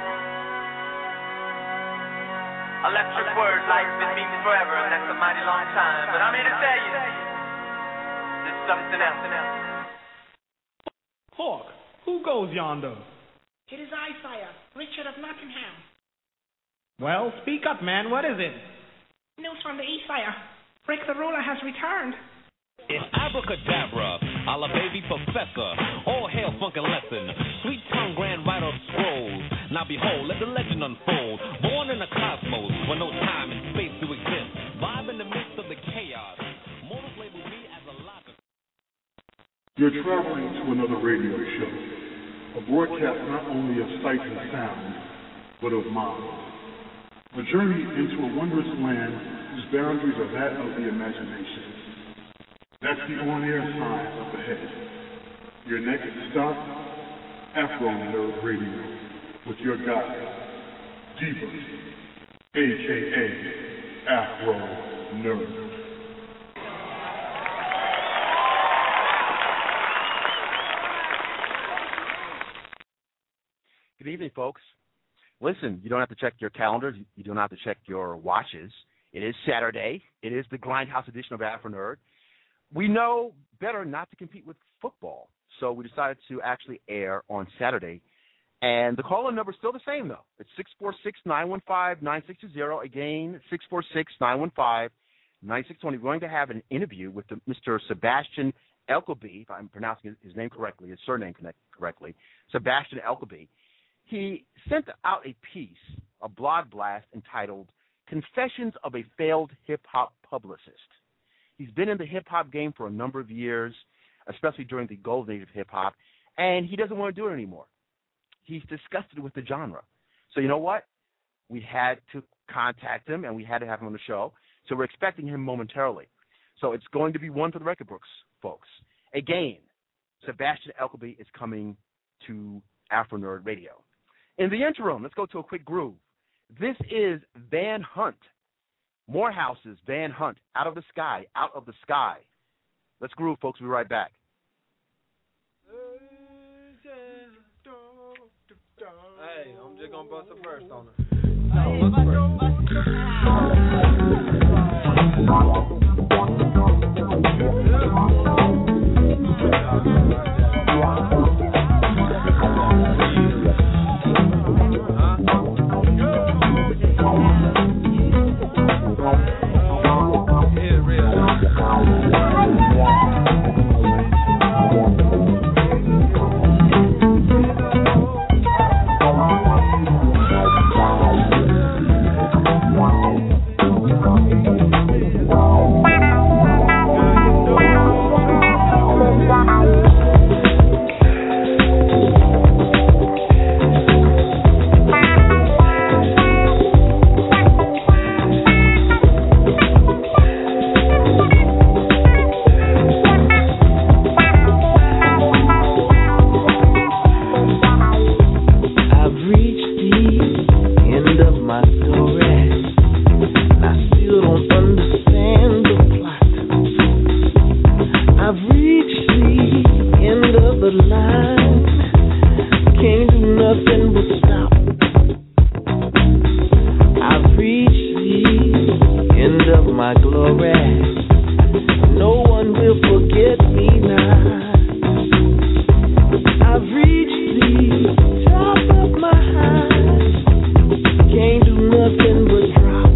Electric word, life, it means forever, and that's a mighty long time. But I'm here to tell you, there's something else. Hawk, who goes yonder? It is I, sire, Richard of Nottingham. Well, speak up, man. What is it? News from the east, sire. Rick the Ruler has returned. It's abracadabra, a la baby professor. All hail funkin' lesson. Sweet tongue grand writer of scrolls. Now behold, let the legend unfold. Born in a cosmos where no time and space do exist. Vibe in the midst of the chaos. Mortals label me as a locker. You're traveling to another radio show. A broadcast not only of sight and sound, but of mind. A journey into a wondrous land whose boundaries are that of the imagination. That's the on-air time up ahead. Your next stop, Afro Nerd Radio, with your guide, D-Bert, a k a. Afro Nerd. Good evening, folks. Listen, you don't have to check your calendars. You don't have to check your watches. It is Saturday. It is the Grindhouse edition of Afro Nerd. We know better not to compete with football, so we decided to actually air on Saturday. And the call-in number is still the same, though. It's six four six, nine one five, nine six two zero. Again, six four six, nine one five, nine six two zero. We're going to have an interview with the, Mister Sebastian Elkeby, if I'm pronouncing his name correctly, his surname correctly, Sebastian Elkeby. He sent out a piece, a blog blast entitled Confessions of a Failed Hip-Hop Publicist. He's been in the hip-hop game for a number of years, especially during the golden age of hip-hop, and he doesn't want to do it anymore. He's disgusted with the genre. So you know what? We had to contact him, and we had to have him on the show, so we're expecting him momentarily. So it's going to be one for the record books, folks. Again, Sebastian Elkeby is coming to Afro Nerd Radio. In the interim, let's go to a quick groove. This is Van Hunt. Morehouse's Van Hunt, Out of the Sky, Out of the Sky. Let's groove, folks. We'll be right back. Hey, I'm just going to bust a verse on it. Oh, mind. Can't do nothing but stop. I've reached the end of my glory. No one will forget me now. I've reached the top of my heights. Can't do nothing but drop.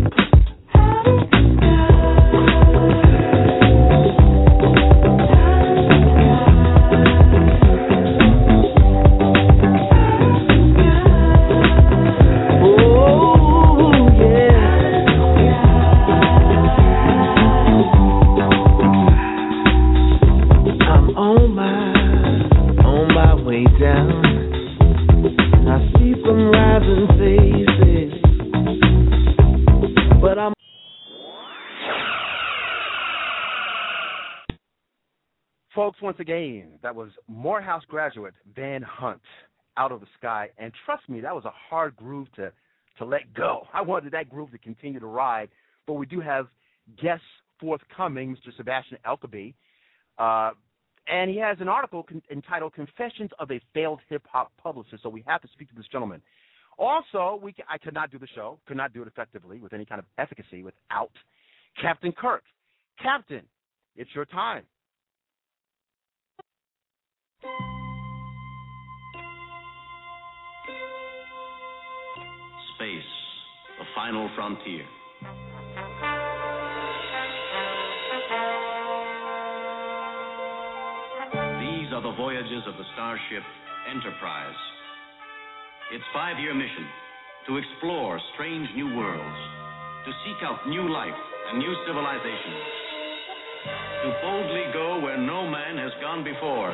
Folks, once again, that was Morehouse graduate Van Hunt, Out of the Sky. And trust me, that was a hard groove to, to let go. I wanted that groove to continue to ride. But we do have guests forthcoming, Mister Sebastian Elkabie. Uh, and he has an article con- entitled Confessions of a Failed Hip-Hop Publicist. So we have to speak to this gentleman. Also, we ca- I could not do the show, could not do it effectively with any kind of efficacy without Captain Kirk. Captain, it's your time. Space, the final frontier. These are the voyages of the starship Enterprise. Its five-year mission, to explore strange new worlds, to seek out new life and new civilizations, to boldly go where no man has gone before.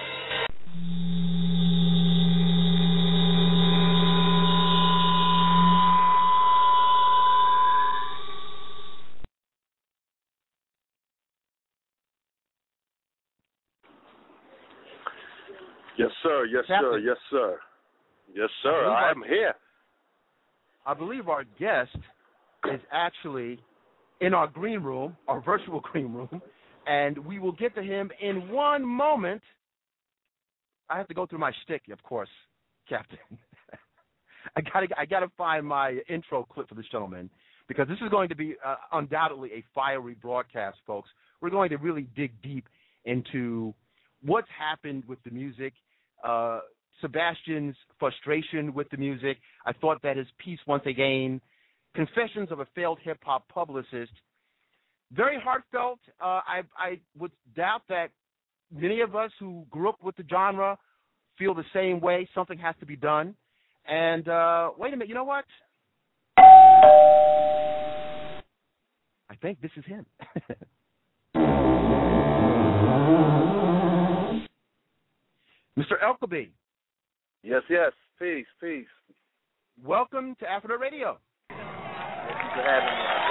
Yes, sir. Yes, Captain. sir. Yes, sir. Yes, sir. I am here. I believe our guest is actually in our green room, our virtual green room, and we will get to him in one moment. I have to go through my shtick, of course, Captain. I gotta, I gotta find my intro clip for this gentleman because this is going to be uh, undoubtedly a fiery broadcast, folks. We're going to really dig deep into what's happened with the music, uh, Sebastian's frustration with the music. I thought that his piece, once again, Confessions of a Failed Hip-Hop Publicist, very heartfelt. Uh, I, I would doubt that many of us who grew up with the genre feel the same way. Something has to be done. And uh, wait a minute, you know what? I think this is him. Mister Elkabie. Yes, yes. Peace, peace. Welcome to Afro Radio. Thank you for having me. I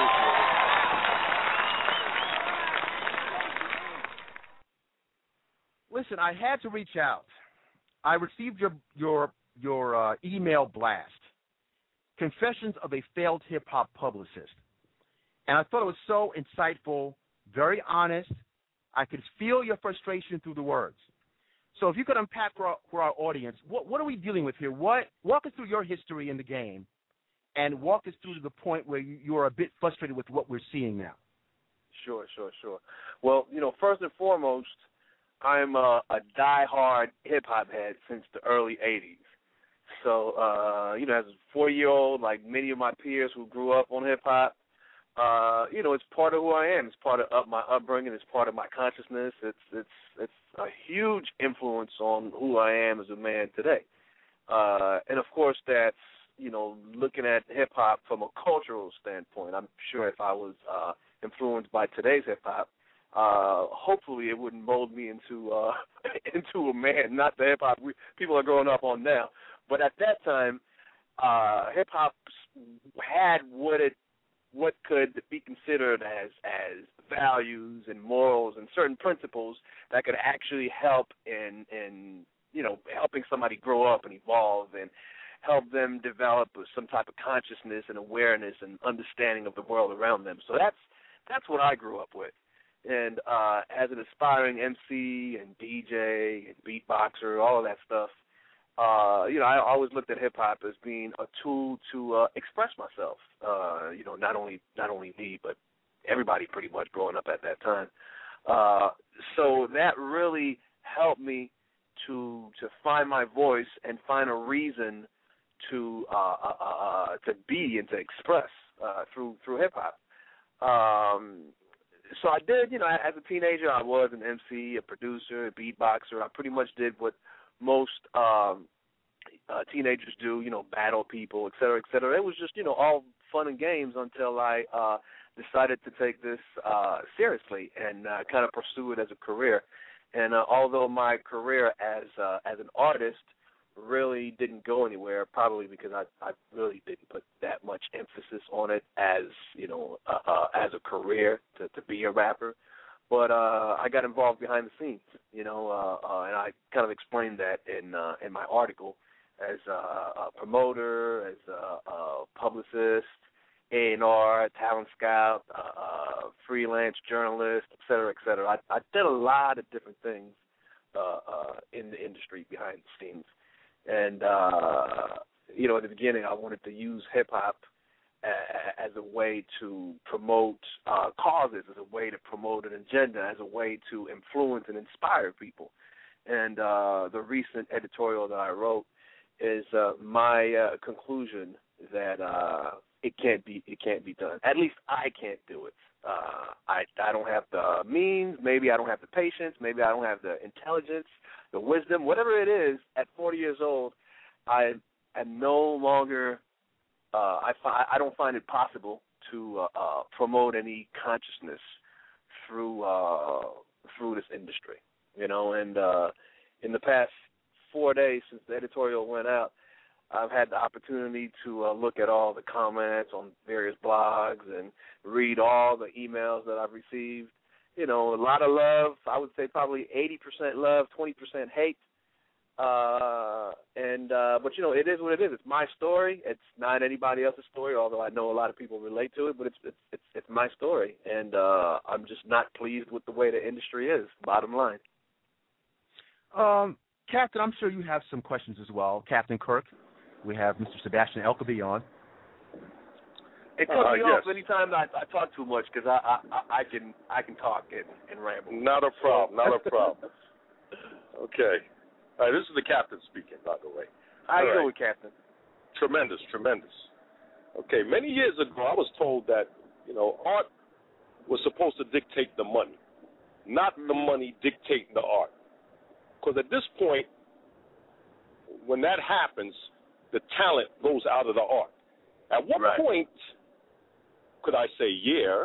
appreciate it. Listen, I had to reach out. I received your your your uh, email blast, Confessions of a Failed Hip-Hop Publicist. And I thought it was so insightful, very honest. I could feel your frustration through the words. So if you could unpack for our, for our audience, what, what are we dealing with here? What Walk us through your history in the game and walk us through to the point where you, you are a bit frustrated with what we're seeing now. Sure, sure, sure. Well, you know, first and foremost, I'm a, a die-hard hip-hop head since the early eighties. So, uh, you know, as a four-year-old, like many of my peers who grew up on hip-hop, uh, you know, it's part of who I am. It's part of, of my upbringing. It's part of my consciousness. It's it's it's a huge influence on who I am as a man today. Uh, and, of course, that's, you know, looking at hip-hop from a cultural standpoint. I'm sure if I was uh, influenced by today's hip-hop, uh, hopefully it wouldn't mold me into uh, into a man, not the hip-hop we, people are growing up on now. But at that time, uh, hip-hop had what it what could be considered as as values and morals and certain principles that could actually help in in you know helping somebody grow up and evolve and help them develop some type of consciousness and awareness and understanding of the world around them. So that's that's what I grew up with. And uh, as an aspiring M C and D J and beatboxer, all of that stuff, uh, you know, I always looked at hip hop as being a tool to uh, express myself. Uh, you know, not only not only me, but everybody pretty much growing up at that time. Uh, so that really helped me to to find my voice and find a reason to uh, uh, uh, to be and to express uh, through through hip hop. Um, so I did, you know, as a teenager, I was an M C, a producer, a beatboxer. I pretty much did what most um, uh, teenagers do, you know, battle people, et cetera, et cetera. It was just, you know, all fun and games until I uh, decided to take this uh, seriously and uh, kind of pursue it as a career. And uh, although my career as uh, as an artist really didn't go anywhere, probably because I, I really didn't put that much emphasis on it as, you know, uh, uh, as a career to, to be a rapper. But uh, I got involved behind the scenes, you know, uh, uh, and I kind of explained that in uh, in my article as a, a promoter, as a, a publicist, A and R, talent scout, uh, uh, freelance journalist, et cetera, et cetera. I, I did a lot of different things uh, uh, in the industry behind the scenes. And, uh, you know, at the beginning, I wanted to use hip-hop a- as a way to promote uh, causes, as a way to promote an agenda, as a way to influence and inspire people. And uh, the recent editorial that I wrote is uh, my uh, conclusion that uh, it can't be it can't be done. At least I can't do it. Uh, I I don't have the means. Maybe I don't have the patience. Maybe I don't have the intelligence, the wisdom, whatever it is. At forty years old, I am no longer. Uh, I fi- I don't find it possible to uh, uh, promote any consciousness through uh, through this industry. You know, and uh, in the past four days since the editorial went out, I've had the opportunity to uh, look at all the comments on various blogs and read all the emails that I've received. You know, a lot of love. I would say probably eighty percent love, twenty percent hate. Uh, and uh, but, you know, it is what it is. It's my story. It's not anybody else's story, although I know a lot of people relate to it, but it's it's it's, it's my story. And uh, I'm just not pleased with the way the industry is, bottom line. Um, Captain, I'm sure you have some questions as well. Captain Kirk. We have Mister Sebastian Elkaby on. It cut Uh, me yes. off anytime I, I talk too much because I, I I can I can talk and, and ramble. Not a problem. Not a problem. Okay. All right, this is the captain speaking, by the way. How All you right. doing, Captain? Tremendous, tremendous. Okay, many years ago, I was told that, you know, art was supposed to dictate the money, not the money dictating the art. Because at this point, when that happens, the talent goes out of the art. At what Right. point, could I say year,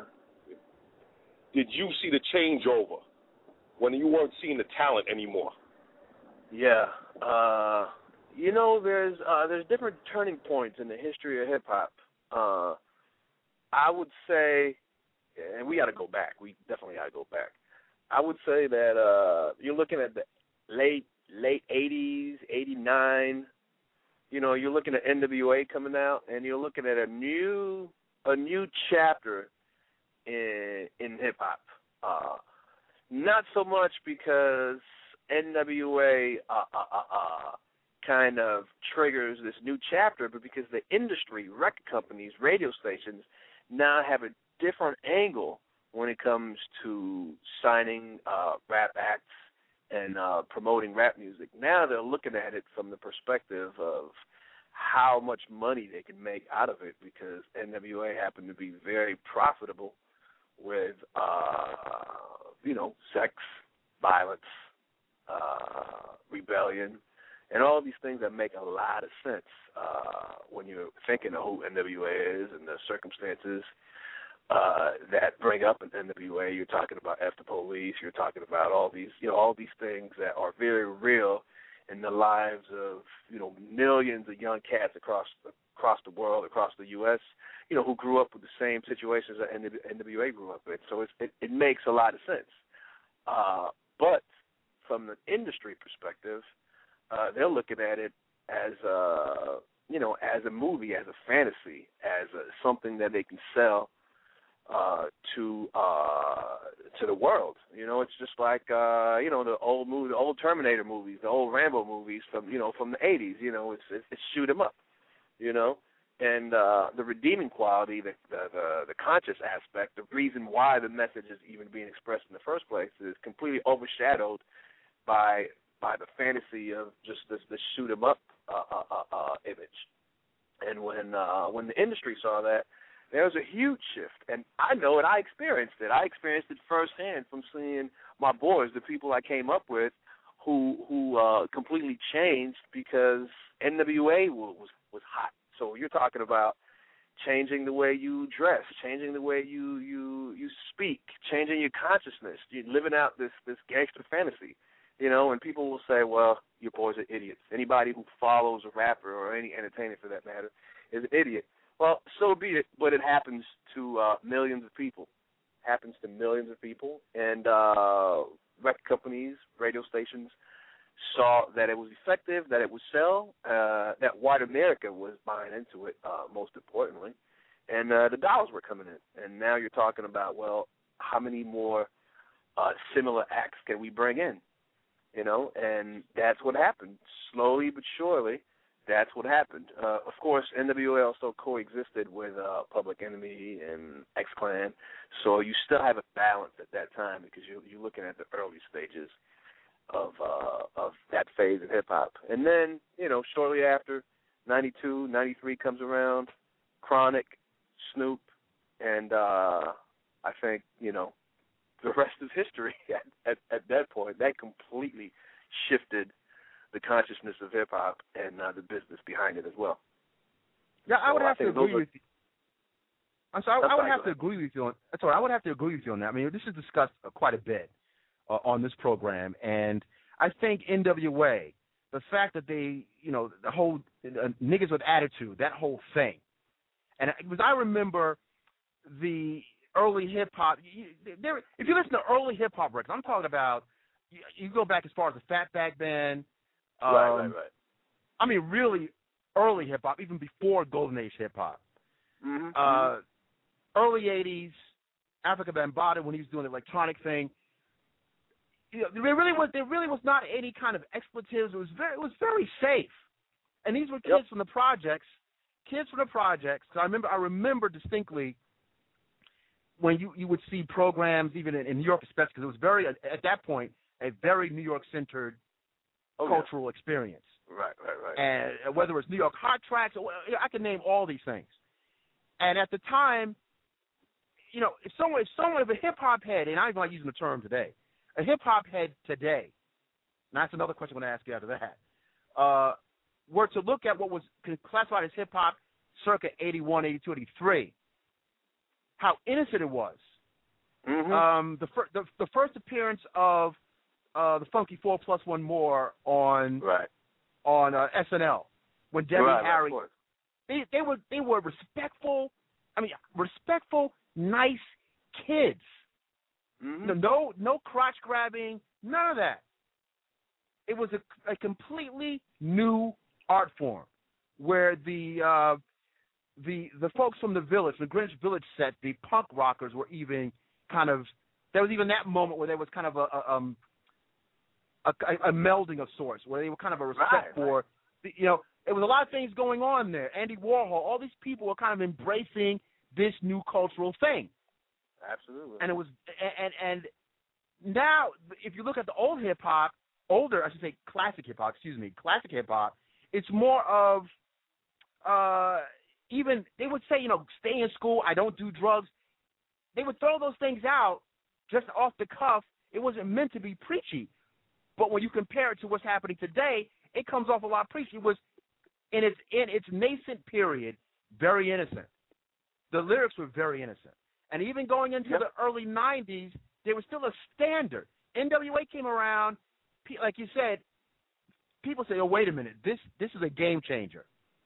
did you see the changeover when you weren't seeing the talent anymore? Yeah. Uh, you know, there's uh, there's different turning points in the history of hip hop. Uh, I would say, and we got to go back. We definitely got to go back. I would say that uh, you're looking at the late late eighties, eighty-nine. You know, you're looking at N W A coming out, and you're looking at a new a new chapter in in hip hop. Uh, not so much because N W A uh, uh, uh, uh, kind of triggers this new chapter, but because the industry, record companies, radio stations now have a different angle when it comes to signing uh, rap acts and uh, promoting rap music. Now they're looking at it from the perspective of how much money they can make out of it, because N W A happened to be very profitable with, uh, you know, sex, violence, uh, rebellion, and all these things that make a lot of sense uh, when you're thinking of who N W A is and the circumstances uh, that bring up an N W A. You're talking about F the Police. You're talking about all these, you know, all these things that are very real in the lives of, you know, millions of young cats across across the world, across the U S, you know, who grew up with the same situations that N W A grew up in. So it's, it, it makes a lot of sense. Uh, but from the industry perspective, uh, they're looking at it as a, you know, as a movie, as a fantasy, as a, something that they can sell uh, to uh, to the world. You know, it's just like uh, you know the old movie, the old Terminator movies, the old Rambo movies from you know from the eighties. You know, it's it's, it's shoot 'em up. You know, and uh, the redeeming quality, the, the the the conscious aspect, the reason why the message is even being expressed in the first place is completely overshadowed by by the fantasy of just this this shoot 'em up uh, uh, uh, image. And when uh, when the industry saw that, there was a huge shift. And I know it. I experienced it. I experienced it firsthand from seeing my boys, the people I came up with, who who uh, completely changed because N W A was was hot. So you're talking about changing the way you dress, changing the way you you you speak, changing your consciousness. You're living out this this gangster fantasy. You know, and people will say, well, your boys are idiots. Anybody who follows a rapper or any entertainer, for that matter, is an idiot. Well, so be it, but it happens to uh, millions of people. Happens to millions of people. And uh, record companies, radio stations saw that it was effective, that it would sell, uh, that white America was buying into it, uh, most importantly. And uh, the dollars were coming in. And now you're talking about, well, how many more uh, similar acts can we bring in? You know, and that's what happened. Slowly but surely, that's what happened. Uh, of course, N W A also coexisted with uh, Public Enemy and X-Clan, so you still have a balance at that time because you're, you're looking at the early stages of uh, of that phase in hip-hop. And then, you know, shortly after, ninety-two, ninety-three comes around, Chronic, Snoop, and uh, I think, you know, the rest is history at, at, at that point. That completely shifted the consciousness of hip-hop and uh, the business behind it as well. Yeah, I would so have I to agree are, with you. I'm sorry, I, I would sorry, have to agree with you on that's all right. I would have to agree with you on that. I mean, this is discussed uh, quite a bit uh, on this program, and I think N W A, the fact that they, you know, the whole uh, niggas with attitude, that whole thing, and because I remember the early hip hop. There, if you listen to early hip hop records, I'm talking about. You, you go back as far as the Fatback Band. Um, right, right, right. I mean, really early hip hop, even before Golden Age hip hop. Mm-hmm. Uh, early eighties, Africa Bambaataa when he was doing the electronic thing. You know, there really was there really was not any kind of expletives. It was very it was very safe. And these were kids yep. from the projects, kids from the projects. So I remember I remember distinctly. When you, you would see programs, even in, in New York, especially, because it was very, at that point, a very New York-centered oh, cultural yeah. experience. Right, right, right. And whether it's New York Hot Tracks, or I can name all these things. And at the time, you know, if someone, if someone, if a hip-hop head, and I don't like using the term today, a hip-hop head today, and that's another question I'm going to ask you after that, uh, were to look at what was classified as hip-hop circa eighty-one, eighty-two, eighty-three, how innocent it was. Mm-hmm. Um, the, fir- the the first appearance of uh, the Funky Four Plus One More on right. on uh, S N L when Debbie right, Harry, right, they they were they were respectful. I mean, respectful, nice kids. Mm-hmm. No, no no crotch grabbing, none of that. It was a, a completely new art form where the uh, The the folks from the Village, the Greenwich Village set, the punk rockers were even kind of. There was even that moment where there was kind of a a, um, a, a melding of sorts, where they were kind of a respect right, for, right. The, you know, there was a lot of things going on there. Andy Warhol, all these people were kind of embracing this new cultural thing. Absolutely. And it was and and now if you look at the old hip hop, older I should say classic hip hop, excuse me, classic hip hop, it's more of. Uh, Even they would say, you know, stay in school. I don't do drugs. They would throw those things out just off the cuff. It wasn't meant to be preachy. But when you compare it to what's happening today, it comes off a lot preachy. It was in its in its nascent period, very innocent. The lyrics were very innocent. And even going into yep. the early nineties, there was still a standard. N W A came around, like you said. People say, "Oh, wait a minute, this this is a game changer."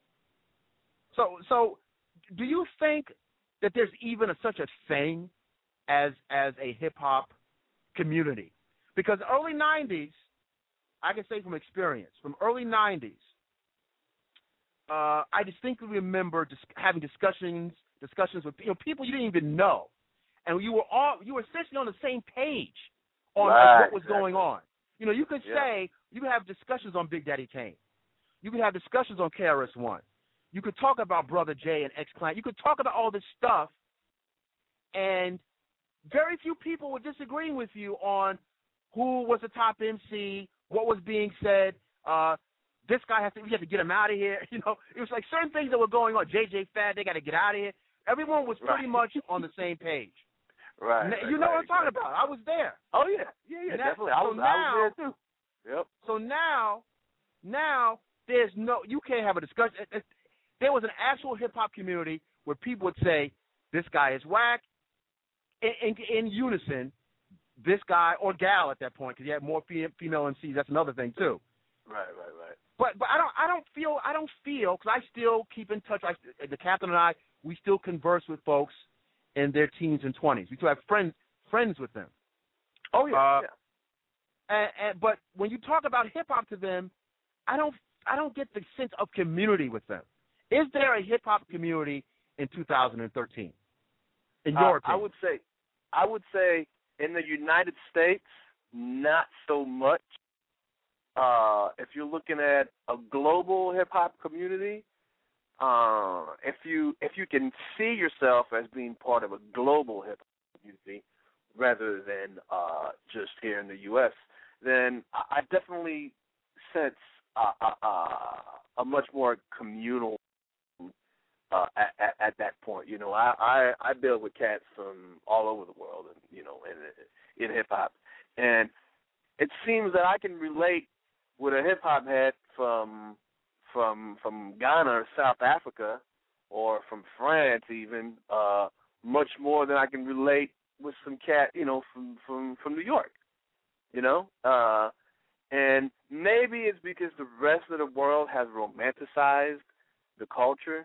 So, so, do you think that there's even a, such a thing as as a hip hop community? Because early nineties, I can say from experience, from early nineties, uh, I distinctly remember dis- having discussions discussions with you know people you didn't even know, and you were all you were essentially on the same page on right, what was exactly. going on. You know, you could yeah. say you could have discussions on Big Daddy Kane. You could have discussions on K R S One. You could talk about Brother J and X-Clan. You could talk about all this stuff, and very few people were disagreeing with you on who was the top M C, what was being said. Uh, this guy has to, we have to get him out of here. You know, it was like certain things that were going on. J J Fad, they got to get out of here. Everyone was pretty right. much on the same page. Right. Now, right you know right, what I'm talking exactly. about. I was there. Oh, yeah. Yeah, yeah, now, definitely. I was, so now, I was there, too. Yep. So now, now, there's no, you can't have a discussion. There was an actual hip-hop community where people would say, this guy is whack. In, in, in unison, this guy, or gal at that point, because you had more female M Cs, that's another thing, too. Right, right, right. But but I don't I don't feel I don't feel because I still keep in touch. I, the captain and I, we still converse with folks in their teens and twenties. We still have friends friends with them. Oh yeah. Uh, yeah. And, and but when you talk about hip hop to them, I don't I don't get the sense of community with them. Is there a hip hop community in two thousand thirteen? In your uh, opinion, I would say I would say in the United States, not so much. Uh, if you're looking at a global hip hop community, uh, if you if you can see yourself as being part of a global hip hop community rather than uh, just here in the U S, then I definitely sense uh, uh, uh, a much more communal uh, at, at, at that point. You know, I, I I deal with cats from all over the world, and you know, in in hip hop, and it seems that I can relate with a hip hop head from from from Ghana or South Africa or from France even uh, much more than I can relate with some cat, you know, from from, from New York, you know, uh, and maybe it's because the rest of the world has romanticized the culture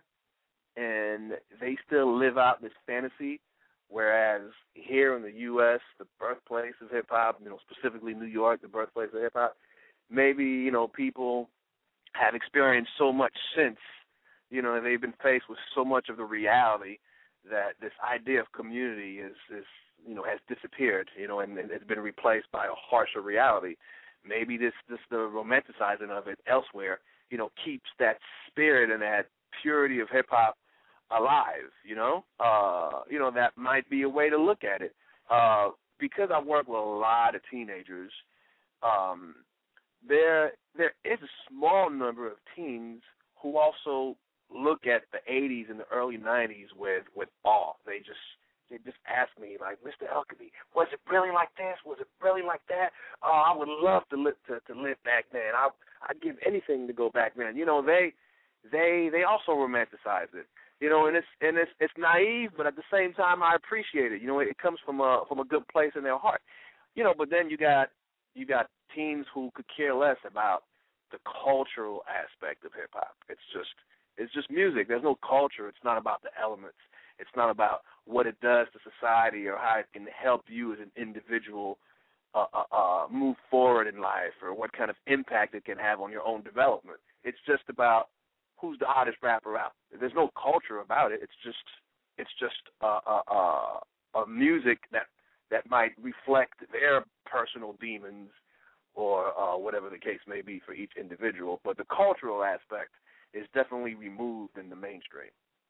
and they still live out this fantasy, whereas here in the U S, the birthplace of hip hop, you know, specifically New York, the birthplace of hip hop. Maybe, you know, people have experienced so much since, you know, they've been faced with so much of the reality that this idea of community is, is you know, has disappeared, you know, and, and it's been replaced by a harsher reality. Maybe this, this the romanticizing of it elsewhere, you know, keeps that spirit and that purity of hip-hop alive, you know. Uh, you know, that might be a way to look at it. Uh, because I work with a lot of teenagers, um, There, there is a small number of teens who also look at the eighties and the early nineties with, with awe. They just, they just ask me, like, Mister Elkeby, was it really like this? Was it really like that? Oh, I would love to live to, to live back then. I, I'd give anything to go back then. You know, they, they, they also romanticize it. You know, and it's and it's it's naive, but at the same time, I appreciate it. You know, it comes from a from a good place in their heart. You know, but then you got you got teens who could care less about the cultural aspect of hip hop. It's just it's just music. There's no culture. It's not about the elements. It's not about what it does to society or how it can help you as an individual uh, uh, uh, move forward in life or what kind of impact it can have on your own development. It's just about who's the hottest rapper out. There's no culture about it. It's just it's just uh, uh, uh, a music that that might reflect their personal demons or uh, whatever the case may be for each individual. But the cultural aspect is definitely removed in the mainstream.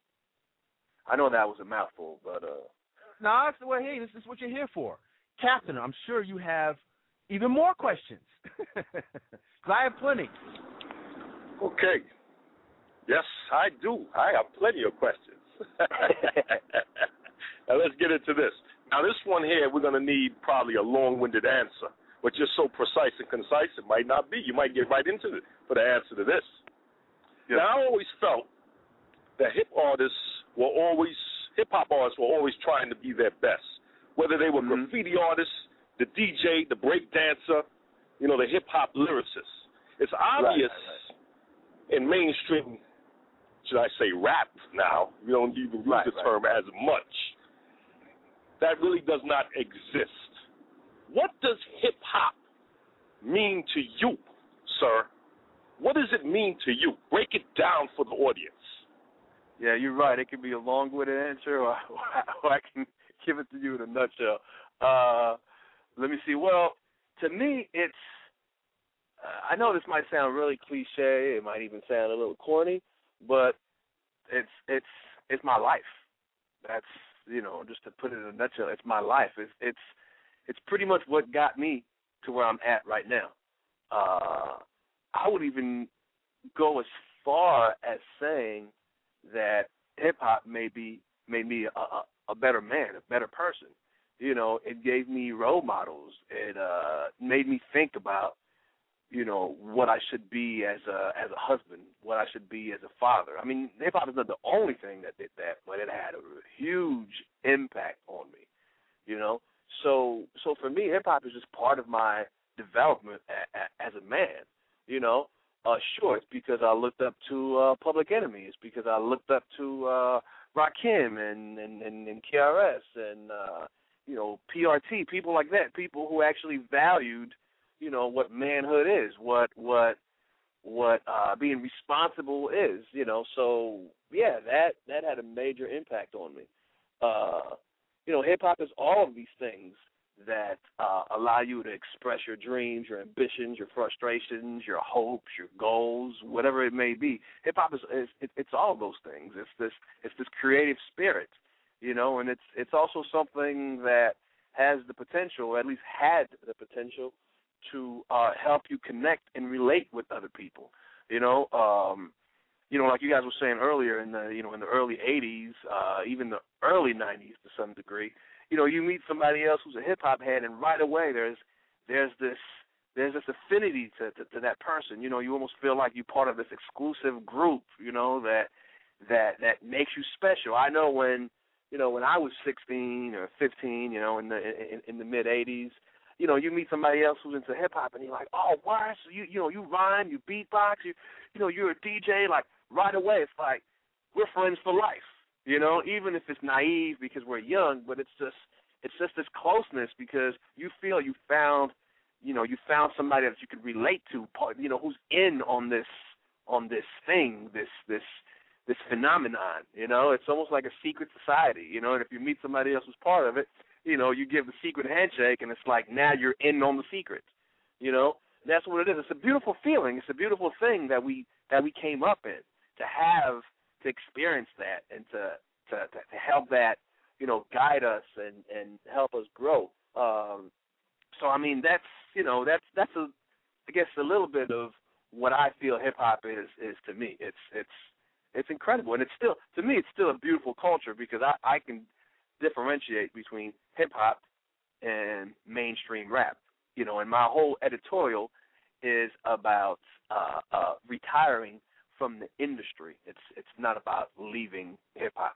I know that was a mouthful, but... Uh, no, that's the way, hey, this is what you're here for. Captain, I'm sure you have even more questions. Because I have plenty. Okay. Yes, I do. I have plenty of questions. Now, let's get into this. Now, this one here, we're going to need probably a long-winded answer, but just so precise and concise, it might not be. You might get right into it for the answer to this. Yep. Now, I always felt that hip artists were always, hip-hop artists were always trying to be their best, whether they were mm-hmm. graffiti artists, the D J, the break dancer, you know, the hip-hop lyricist. It's obvious right, right. in mainstream, should I say rap now, we don't even use right, the term right. as much, that really does not exist. What does hip-hop mean to you, sir? What does it mean to you? Break it down for the audience. Yeah, you're right. It can be a long-winded answer, or, or I can give it to you in a nutshell. Uh, let me see. Well, to me, it's. Uh, I know this might sound really cliche. It might even sound a little corny, but it's it's it's my life. That's, you know, just to put it in a nutshell, it's my life. It's it's it's pretty much what got me to where I'm at right now. Uh, I would even go as far as saying that hip hop made me made me a, a, a better man, a better person. You know, it gave me role models. It uh, made me think about, you know, what I should be as a as a husband, what I should be as a father. I mean, hip hop is not the only thing that did that, but it had a huge impact on me. You know, so so for me, hip hop is just part of my development a, a, as a man. You know, uh, sure, it's because I looked up to uh, Public Enemy. It's because I looked up to uh, Rakim and, and, and, and K R S and, uh, you know, P R T, people like that, people who actually valued, you know, what manhood is, what what what uh, being responsible is, you know. So, yeah, that, that had a major impact on me. Uh, you know, hip-hop is all of these things that uh, allow you to express your dreams, your ambitions, your frustrations, your hopes, your goals, whatever it may be. Hip hop is, is it, it's all those things. It's this it's this creative spirit, you know, and it's it's also something that has the potential, or at least had the potential, to uh, help you connect and relate with other people. You know, um, you know, like you guys were saying earlier, in the you know in the early eighties, uh, even the early nineties to some degree. You know, you meet somebody else who's a hip hop head, and right away there's there's this there's this affinity to, to, to that person. You know, you almost feel like you're part of this exclusive group. You know, that that that makes you special. I know when you know when I was sixteen or fifteen, you know, in the in, in the mid eighties, you know, you meet somebody else who's into hip hop, and you're like, oh, why? So you you know you rhyme, you beatbox, you you know you're a D J. Like right away, it's like we're friends for life. You know, even if it's naive because we're young, but it's just it's just this closeness because you feel you found, you know, you found somebody that you could relate to, you know, who's in on this on this thing, this this this phenomenon. You know, it's almost like a secret society. You know, and if you meet somebody else who's part of it, you know, you give the secret handshake, and it's like now you're in on the secret. You know, that's what it is. It's a beautiful feeling. It's a beautiful thing that we that we came up in to have. To experience that and to, to to help that, you know, guide us and, and help us grow. Um, so I mean that's you know that's that's a I guess a little bit of what I feel hip hop is is to me. It's it's it's incredible, and it's still to me it's still a beautiful culture because I, I can differentiate between hip hop and mainstream rap. You know, and my whole editorial is about uh, uh, retiring from the industry. It's it's not about leaving hip hop.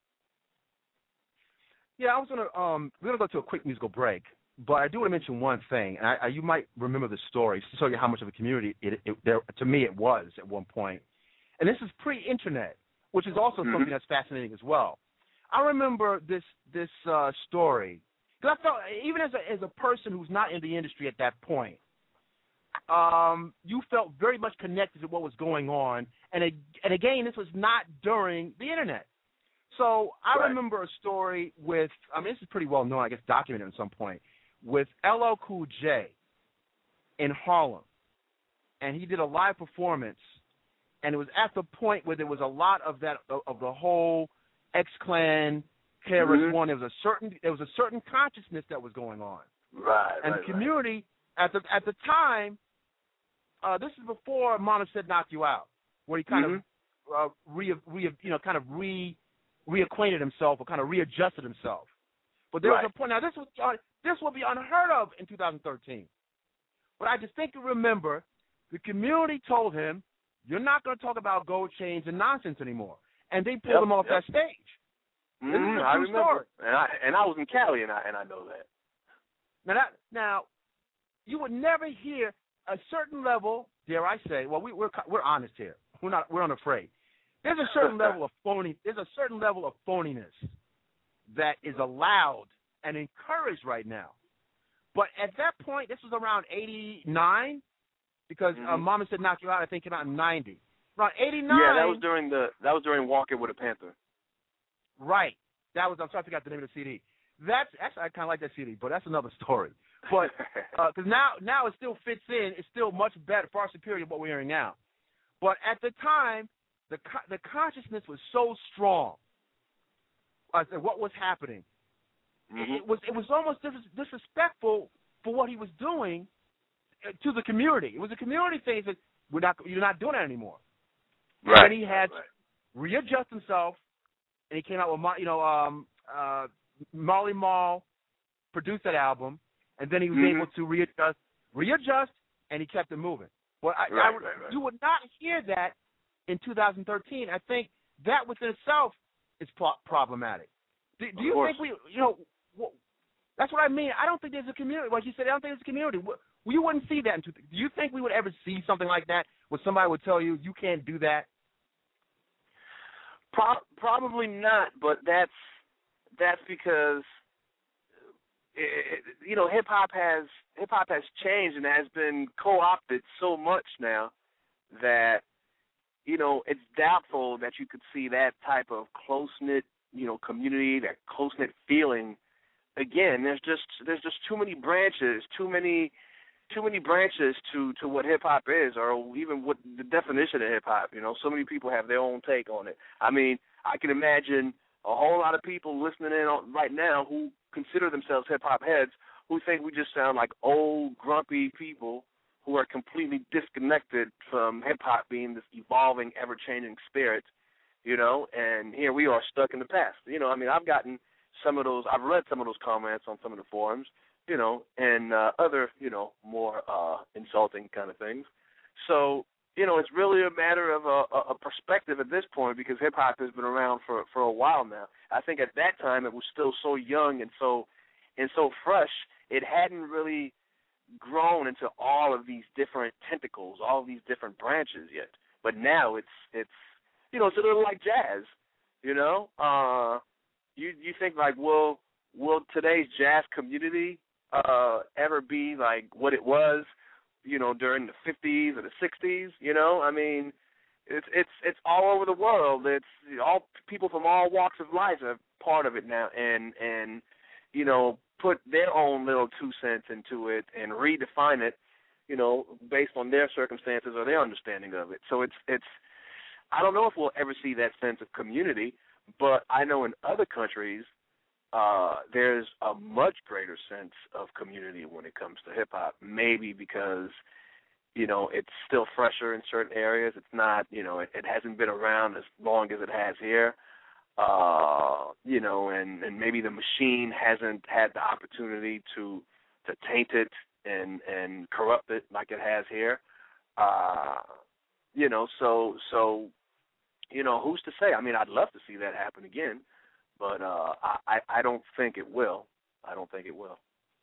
Yeah, I was gonna um we're gonna go to a quick musical break, but I do want to mention one thing, and I, I, you might remember the story to show you how much of a community it, it there to me it was at one point. And this is pre-internet, which is also mm-hmm. something that's fascinating as well. I remember this this uh, story because I felt even as a as a person who's not in the industry at that point. Um, you felt very much connected to what was going on, and it, and again, this was not during the internet. So I right. remember a story with, I mean, this is pretty well known, I guess, documented at some point, with L L Cool J in Harlem, and he did a live performance, and it was at the point where there was a lot of that of the whole X-Clan, K R S One. Mm-hmm. There was a certain there was a certain consciousness that was going on, right? And right, the community right. at the at the time. Uh, this is before Mama Said Knock You Out, where he kind mm-hmm. of uh, re, re, you know, kind of re reacquainted himself or kind of readjusted himself. But there right. was a point. Now this was uh, this will be unheard of in two thousand thirteen. But I distinctly remember the community told him, "You're not going to talk about gold chains and nonsense anymore," and they pulled yep, him off yep. that stage. Mm-hmm, This is a true I remember, story. and I and I was in Cali, and I and I know that. Now that now, you would never hear a certain level, dare I say, well, we, we're we're honest here. We're not we're unafraid. There's a certain level of phony. There's a certain level of phoniness that is allowed and encouraged right now. But at that point, this was around eighty-nine, because mm-hmm. uh, Mama Said Knock You Out, I think, came out in ninety. Around eighty-nine. Yeah, that was during the that was during Walking with a Panther. Right. That was. I'm sorry, I forgot the name of the C D. that's actually I kind of like that C D, but that's another story. But because uh, now now it still fits in, it's still much better, far superior to what we're hearing now. But at the time, the the consciousness was so strong. I said, what was happening? Mm-hmm. It was it was almost dis- disrespectful for what he was doing to the community. It was a community thing that we're not you're not doing it anymore. Right. And he had right. to readjust himself, and he came out with you know um, uh, Marley Marl produced that album, and then he was mm-hmm. able to readjust, readjust, and he kept it moving. Well, I, right, I, right, right. you would not hear that in two thousand thirteen. I think that within itself is pro- problematic. Do, do you think we, you know, wh- that's what I mean. I don't think there's a community. Like you said, I don't think there's a community. You wouldn't see that in two. Do you think we would ever see something like that where somebody would tell you, you can't do that? Pro- probably not, but that's that's because it, you know hip hop has hip hop has changed and has been co-opted so much now that you know it's doubtful that you could see that type of close knit you know community, that close knit feeling again. There's just there's just too many branches, too many. Too many branches to, to what hip hop is, or even what the definition of hip hop. You know, so many people have their own take on it. I mean, I can imagine a whole lot of people listening in on, right now who consider themselves hip hop heads, who think we just sound like old, grumpy people who are completely disconnected from hip hop being this evolving, ever changing spirit. You know, and here we are stuck in the past. You know, I mean, I've gotten some of those. I've read some of those comments on some of the forums. You know, and uh, other, you know, more uh, insulting kind of things. So, you know, it's really a matter of a, a perspective at this point because hip-hop has been around for, for a while now. I think at that time it was still so young and so and so fresh, it hadn't really grown into all of these different tentacles, all of these different branches yet. But now it's, it's you know, it's a little like jazz, you know. Uh, you, you think like, well, will today's jazz community Uh, ever be like what it was, you know, during the fifties or the sixties? You know, I mean, it's it's it's all over the world. It's all people from all walks of life are part of it now, and and you know, put their own little two cents into it and redefine it, you know, based on their circumstances or their understanding of it. So it's it's I don't know if we'll ever see that sense of community, but I know in other countries. Uh, there's a much greater sense of community when it comes to hip-hop, maybe because, you know, it's still fresher in certain areas. It's not, you know, it, it hasn't been around as long as it has here, uh, you know, and, and maybe the machine hasn't had the opportunity to to taint it and, and corrupt it like it has here. Uh, you know, so, so, you know, who's to say? I mean, I'd love to see that happen again. But uh, I, I don't think it will. I don't think it will.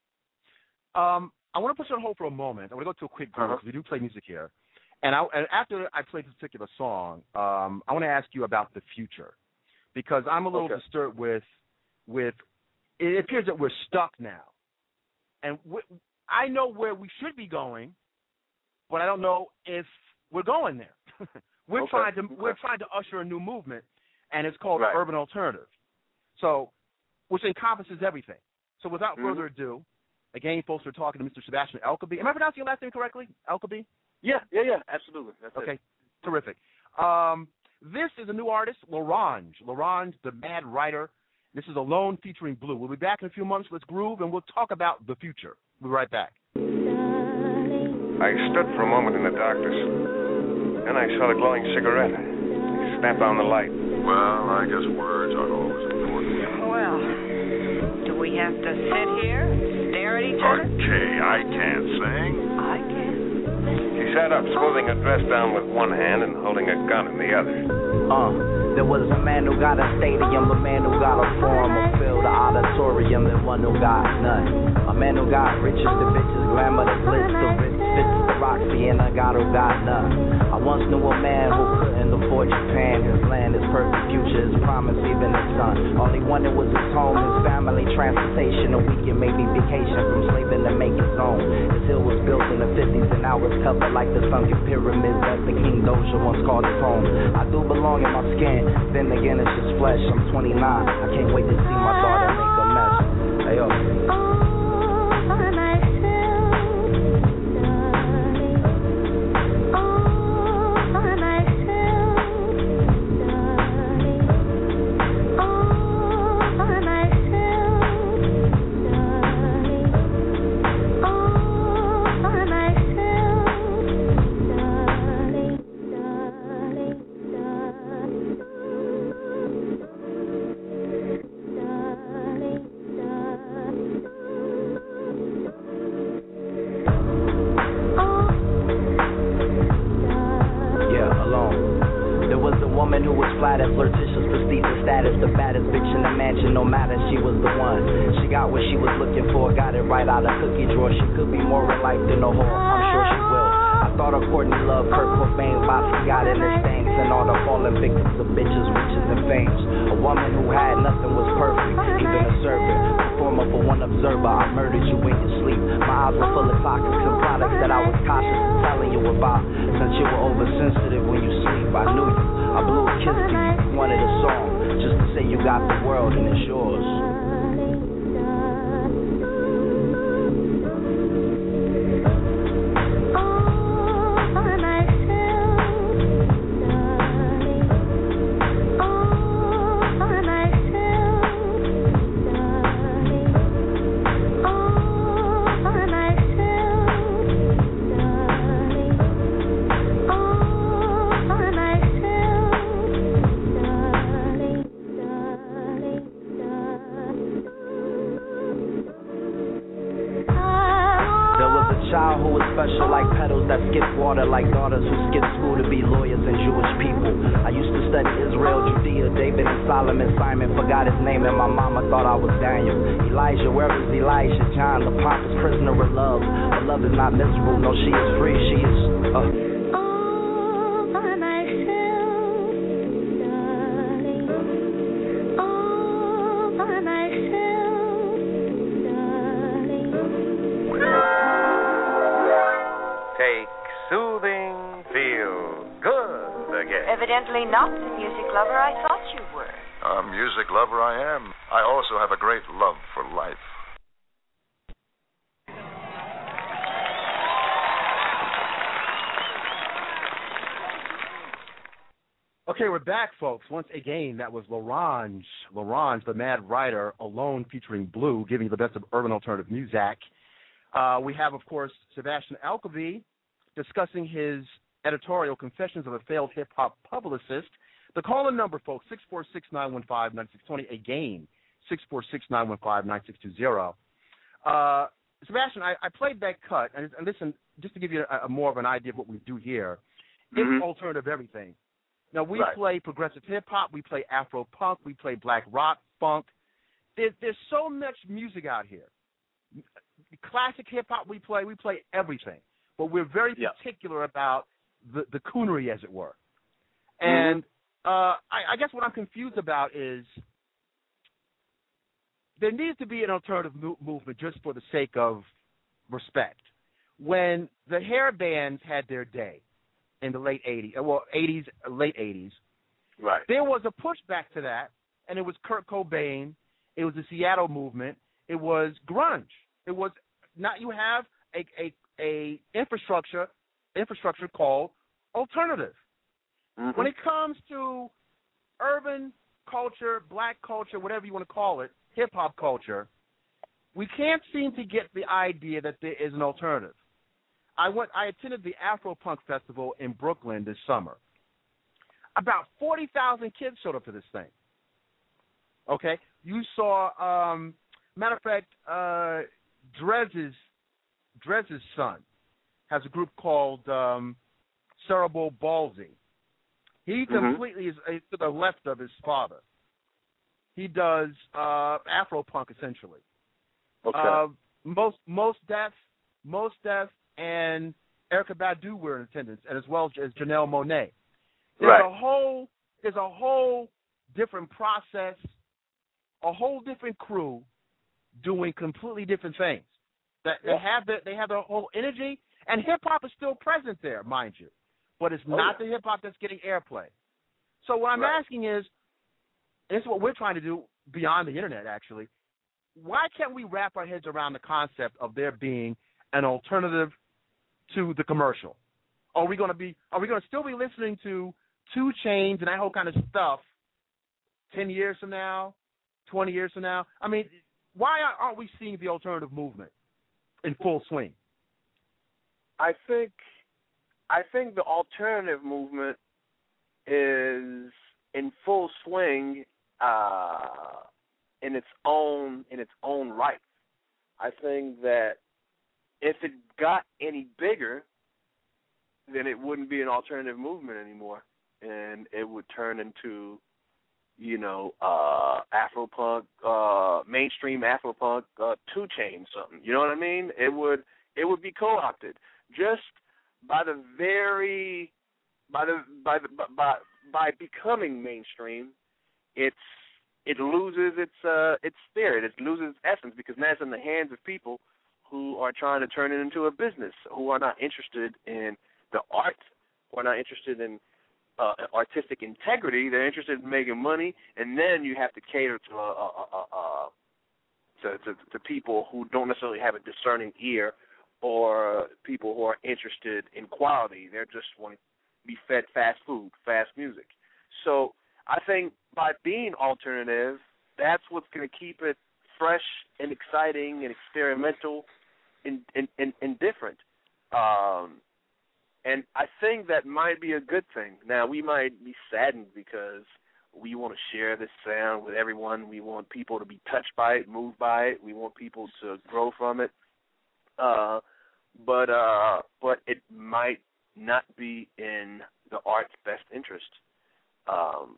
Um, I want to put you on hold for a moment. I want to go to a quick break. Uh-huh. We do play music here. And, I, and after I play this particular song, um, I want to ask you about the future. Because I'm a little okay. disturbed with, with, it appears that we're stuck now. And we, I know where we should be going, but I don't know if we're going there. we're, okay. trying to, okay. we're trying to usher a new movement, and it's called right. Urban Alternative. So, which encompasses everything. So without mm-hmm. further ado, again, folks are talking to Mister Sebastian Elkabie. Am I pronouncing your last name correctly? Elkabie? Yeah, yeah, yeah, absolutely. That's okay, it. Terrific. Um, this is a new artist, L'Orange. L'Orange, the Mad Writer. This is Alone featuring Blue. We'll be back in a few months. Let's groove, and we'll talk about the future. We'll be right back. I stood for a moment in the darkness. Then I saw the glowing cigarette. I snapped on the light. Well, I guess words aren't always important. Well, do we have to sit here, stare at each other? Okay, I can't sing. I can. She sat up, smoothing her dress down with one hand and holding a gun in the other. Uh, there was a man who got a stadium, a man who got a forum, a field, an auditorium, and one who got none. A man who got riches to bitches, glamour to glitz, the rich fits the Roxy, and a God who got none. I once knew a man who couldn't afford Japan, his land, his perfect future, his promise, even his son. All he wanted was his home, his family, transportation, a weekend, maybe vacation, from slaving to make his own. His hill was built in the fifties, and now it's covered like the sunken pyramids that the King Doja once called his home. I do belong in my skin, then again it's just flesh. I'm twenty-nine, I can't wait to see my daughter make a mess. Evidently not the music lover I thought you were. A music lover I am. I also have a great love for life. Okay, we're back, folks. Once again, that was L'Orange, L'Orange, the Mad Writer, Alone featuring Blue, giving you the best of urban alternative music. Uh, we have, of course, Sebastian Alcovy discussing his editorial Confessions of a Failed Hip-Hop Publicist. The call-in number, folks, six four six, nine one five, nine six two zero. Again, six four six, nine one five, nine six two zero. Uh, Sebastian, I, I played that cut, and, and listen, just to give you a, a more of an idea of what we do here, Mm-hmm. it's alternative everything. Now, we Right. play progressive hip-hop, we play Afro-punk, we play black rock, funk. There's, there's so much music out here. Classic hip-hop we play, we play everything. But we're very Yeah. particular about the, the coonery, as it were. And uh, I, I guess what I'm confused about is there needs to be an alternative mo- movement just for the sake of respect. When the hair bands had their day in the late eighties, well, eighties, late eighties, Right. there was a pushback to that, and it was Kurt Cobain, it was the Seattle movement, it was grunge. It was not you have a a, a infrastructure infrastructure called alternative. Mm-hmm. When it comes to urban culture, black culture, whatever you want to call it, hip-hop culture, we can't seem to get the idea that there is an alternative. I went. I attended the Afro-Punk Festival in Brooklyn this summer. About forty thousand kids showed up to this thing. Okay? You saw, um, matter of fact, uh, Drez's, Drez's son has a group called um, Cerebral Ballsy. He completely is, is to the left of his father. He does uh, Afro-punk, essentially. Okay. Uh, most most Def, most Def, and Erykah Badu were in attendance, and as well as Janelle Monáe. There's Right. a whole there's a whole different process, a whole different crew doing completely different things. That they Yeah. have the, they have their whole energy, and hip hop is still present there, mind you, but it's Oh, not yeah. the hip hop that's getting airplay. So what I'm Right. asking is, and this is what we're trying to do beyond the internet, actually. why can't we wrap our heads around the concept of there being an alternative to the commercial? Are we going to be? Are we going to still be listening to two Chainz and that whole kind of stuff ten years from now, twenty years from now? I mean, why aren't we seeing the alternative movement in full swing? I think, I think the alternative movement is in full swing uh, in its own in its own right. I think that if it got any bigger, then it wouldn't be an alternative movement anymore, and it would turn into, you know, uh, Afropunk, uh, mainstream Afropunk, uh, two Chainz something. You know what I mean? It would it would be co-opted just by the very by the by the by by becoming mainstream. It's it loses its uh, its spirit. It loses its essence because now it's in the hands of people who are trying to turn it into a business, who are not interested in the art, who are not interested in uh, artistic integrity. They're interested in making money, and then you have to cater to uh, uh, uh, uh, to, to, to people who don't necessarily have a discerning ear, or people who are interested in quality. They're just want to be fed fast food, fast music. So I think by being alternative, that's what's going to keep it fresh and exciting and experimental and, and, and, and different. Um, and I think that might be a good thing. Now, we might be saddened because we want to share this sound with everyone. We want people to be touched by it, moved by it. We want people to grow from it. Uh, but uh, but it might not be in the art's best interest. Um,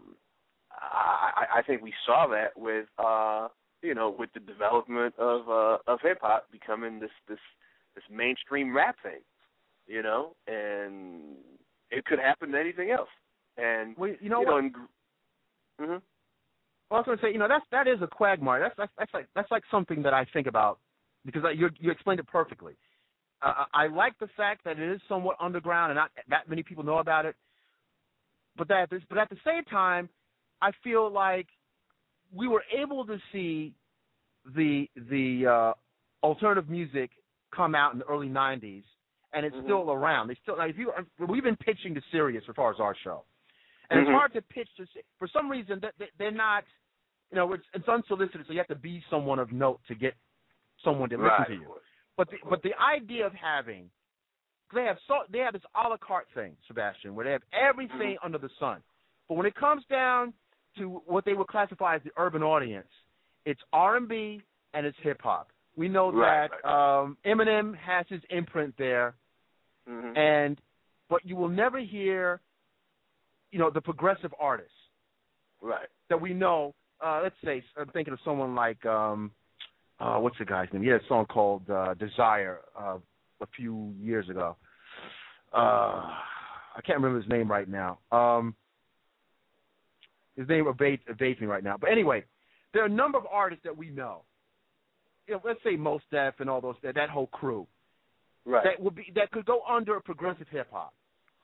I, I think we saw that with uh, you know with the development of uh, of hip hop becoming this this this mainstream rap thing, you know, and it could happen to anything else. And well, you know you what? Know, and, mm-hmm. Well, I was going to say, you know, that's that is a quagmire. That's that's that's like that's like something that I think about because you you explained it perfectly. Uh, I like the fact that it is somewhat underground and not that many people know about it. But that but at the same time, I feel like we were able to see the the uh, alternative music come out in the early nineties, and it's mm-hmm. still around. They still like if you we've been pitching to Sirius as far as our show, and mm-hmm. it's hard to pitch to for some reason that they're not, you know, it's, it's unsolicited, so you have to be someone of note to get someone to right. listen to you. But the, but the idea of having they have so they have this a la carte thing, Sebastian, where they have everything mm-hmm. under the sun. But when it comes down to what they would classify as the urban audience, it's R and B and it's hip hop. We know right, that right. Um, Eminem has his imprint there, mm-hmm. and but you will never hear, you know, the progressive artists, right? That we know. Uh, let's say I'm thinking of someone like. Um, Uh, what's the guy's name? He had a song called uh, Desire uh, a few years ago. Uh, I can't remember his name right now. Um, his name evades, evades me right now. But anyway, there are a number of artists that we know. You know, let's say Mos Def and all those that, that whole crew. Right. That would be that could go under progressive hip hop.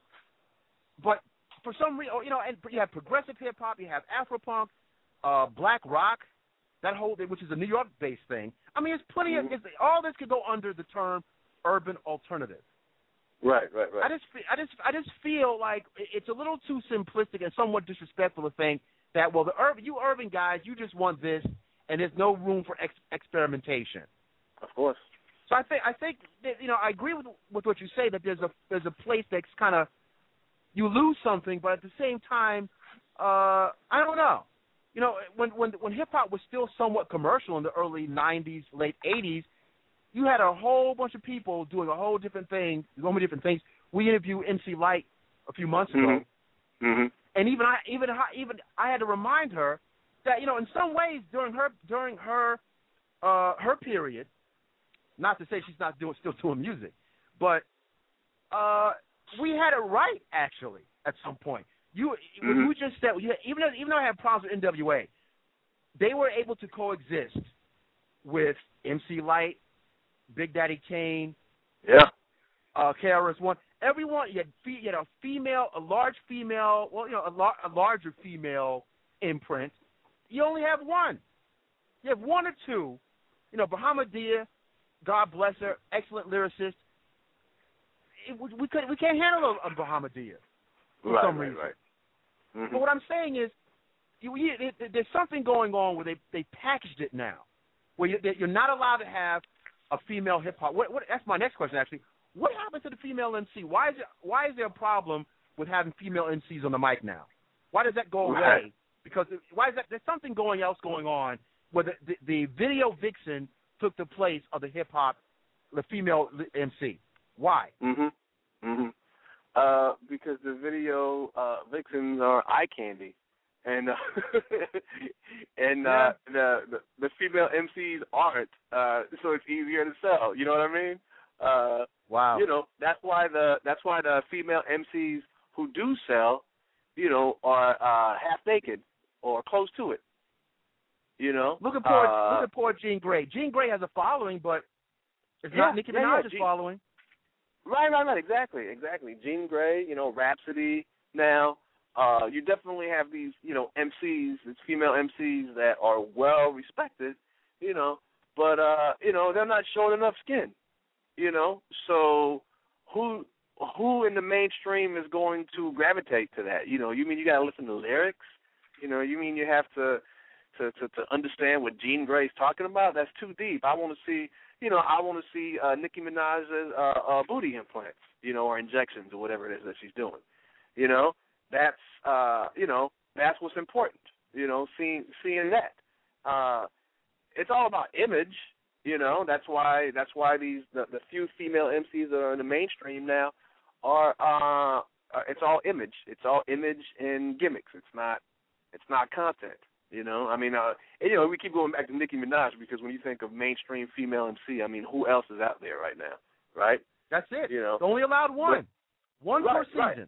But for some reason, you know, and you have progressive hip hop, you have Afropunk, uh, black rock. That whole thing, which is a New York-based thing. I mean, it's plenty mm-hmm. of it's, all this could go under the term urban alternative. Right, right, right. I just, I just, I just feel like it's a little too simplistic and somewhat disrespectful to think that well, the urban, you urban guys, you just want this, and there's no room for ex- experimentation. Of course. So I think, I think that, you know, I agree with with what you say that there's a there's a place that's kind of you lose something, but at the same time, uh, I don't know. You know, when when when hip hop was still somewhat commercial in the early nineties, late eighties, you had a whole bunch of people doing a whole different thing, so many different things. We interviewed M C Lyte a few months ago, mm-hmm. Mm-hmm. and even I even even I had to remind her that you know in some ways during her during her uh, her period, not to say she's not doing still doing music, but uh, we had it right actually at some point. You, mm-hmm. you just said even though, even though I had problems with N W A, they were able to coexist with M C Lyte, Big Daddy Kane, yeah, uh, K R S One. Everyone, you had, you had a female, a large female, well, you know, a, lar- a larger female imprint. You only have one. You have one or two You know, Bahamadia, God bless her, excellent lyricist. It, we, we, could, we can't handle a, a Bahamadia for right, some right, reason. Right. Mm-hmm. But what I'm saying is, you, you, it, it, there's something going on where they, they packaged it now, where you, you're not allowed to have a female hip hop. What, what, that's my next question, actually. What happened to the female M C? Why is it, why is there a problem with having female M Cs on the mic now? Why does that go Right. away? Because why is that? There's something going else going on where the, the, the video vixen took the place of the hip hop, the female M C. Why? Mhm. Mhm. Uh, because the video uh, vixens are eye candy, and uh, and yeah. uh, the, the the female M Cs aren't. Uh, so it's easier to sell. You know what I mean? Uh, wow. You know that's why the that's why the female M Cs who do sell, you know, are uh, half naked or close to it. You know, look at poor uh, look at poor Jean Grey. Jean Grey has a following, but it's yeah, not Nicki yeah, Minaj's yeah, Jean, following. Right, right, right. Exactly, exactly. Jean Grey, you know, Rhapsody. Now, uh, you definitely have these, you know, M Cs, these female M Cs that are well respected, you know, but uh, you know, they're not showing enough skin, you know. So who who in the mainstream is going to gravitate to that? You know, you mean you got to listen to lyrics? You know, you mean you have to. To, to, to understand what Jean Grey's talking about, that's too deep. I want to see, you know, I want to see uh, Nicki Minaj's uh, uh, booty implants, you know, or injections or whatever it is that she's doing. You know, that's, uh, you know, that's what's important. You know, seeing seeing that. Uh, it's all about image. You know, that's why that's why these the, the few female M Cs that are in the mainstream now are uh, it's all image. It's all image and gimmicks. It's not it's not content. You know, I mean, uh, and, you know, we keep going back to Nicki Minaj because when you think of mainstream female M C, I mean, who else is out there right now, right? That's it. You know, only allowed one, but, one right, per season. Right.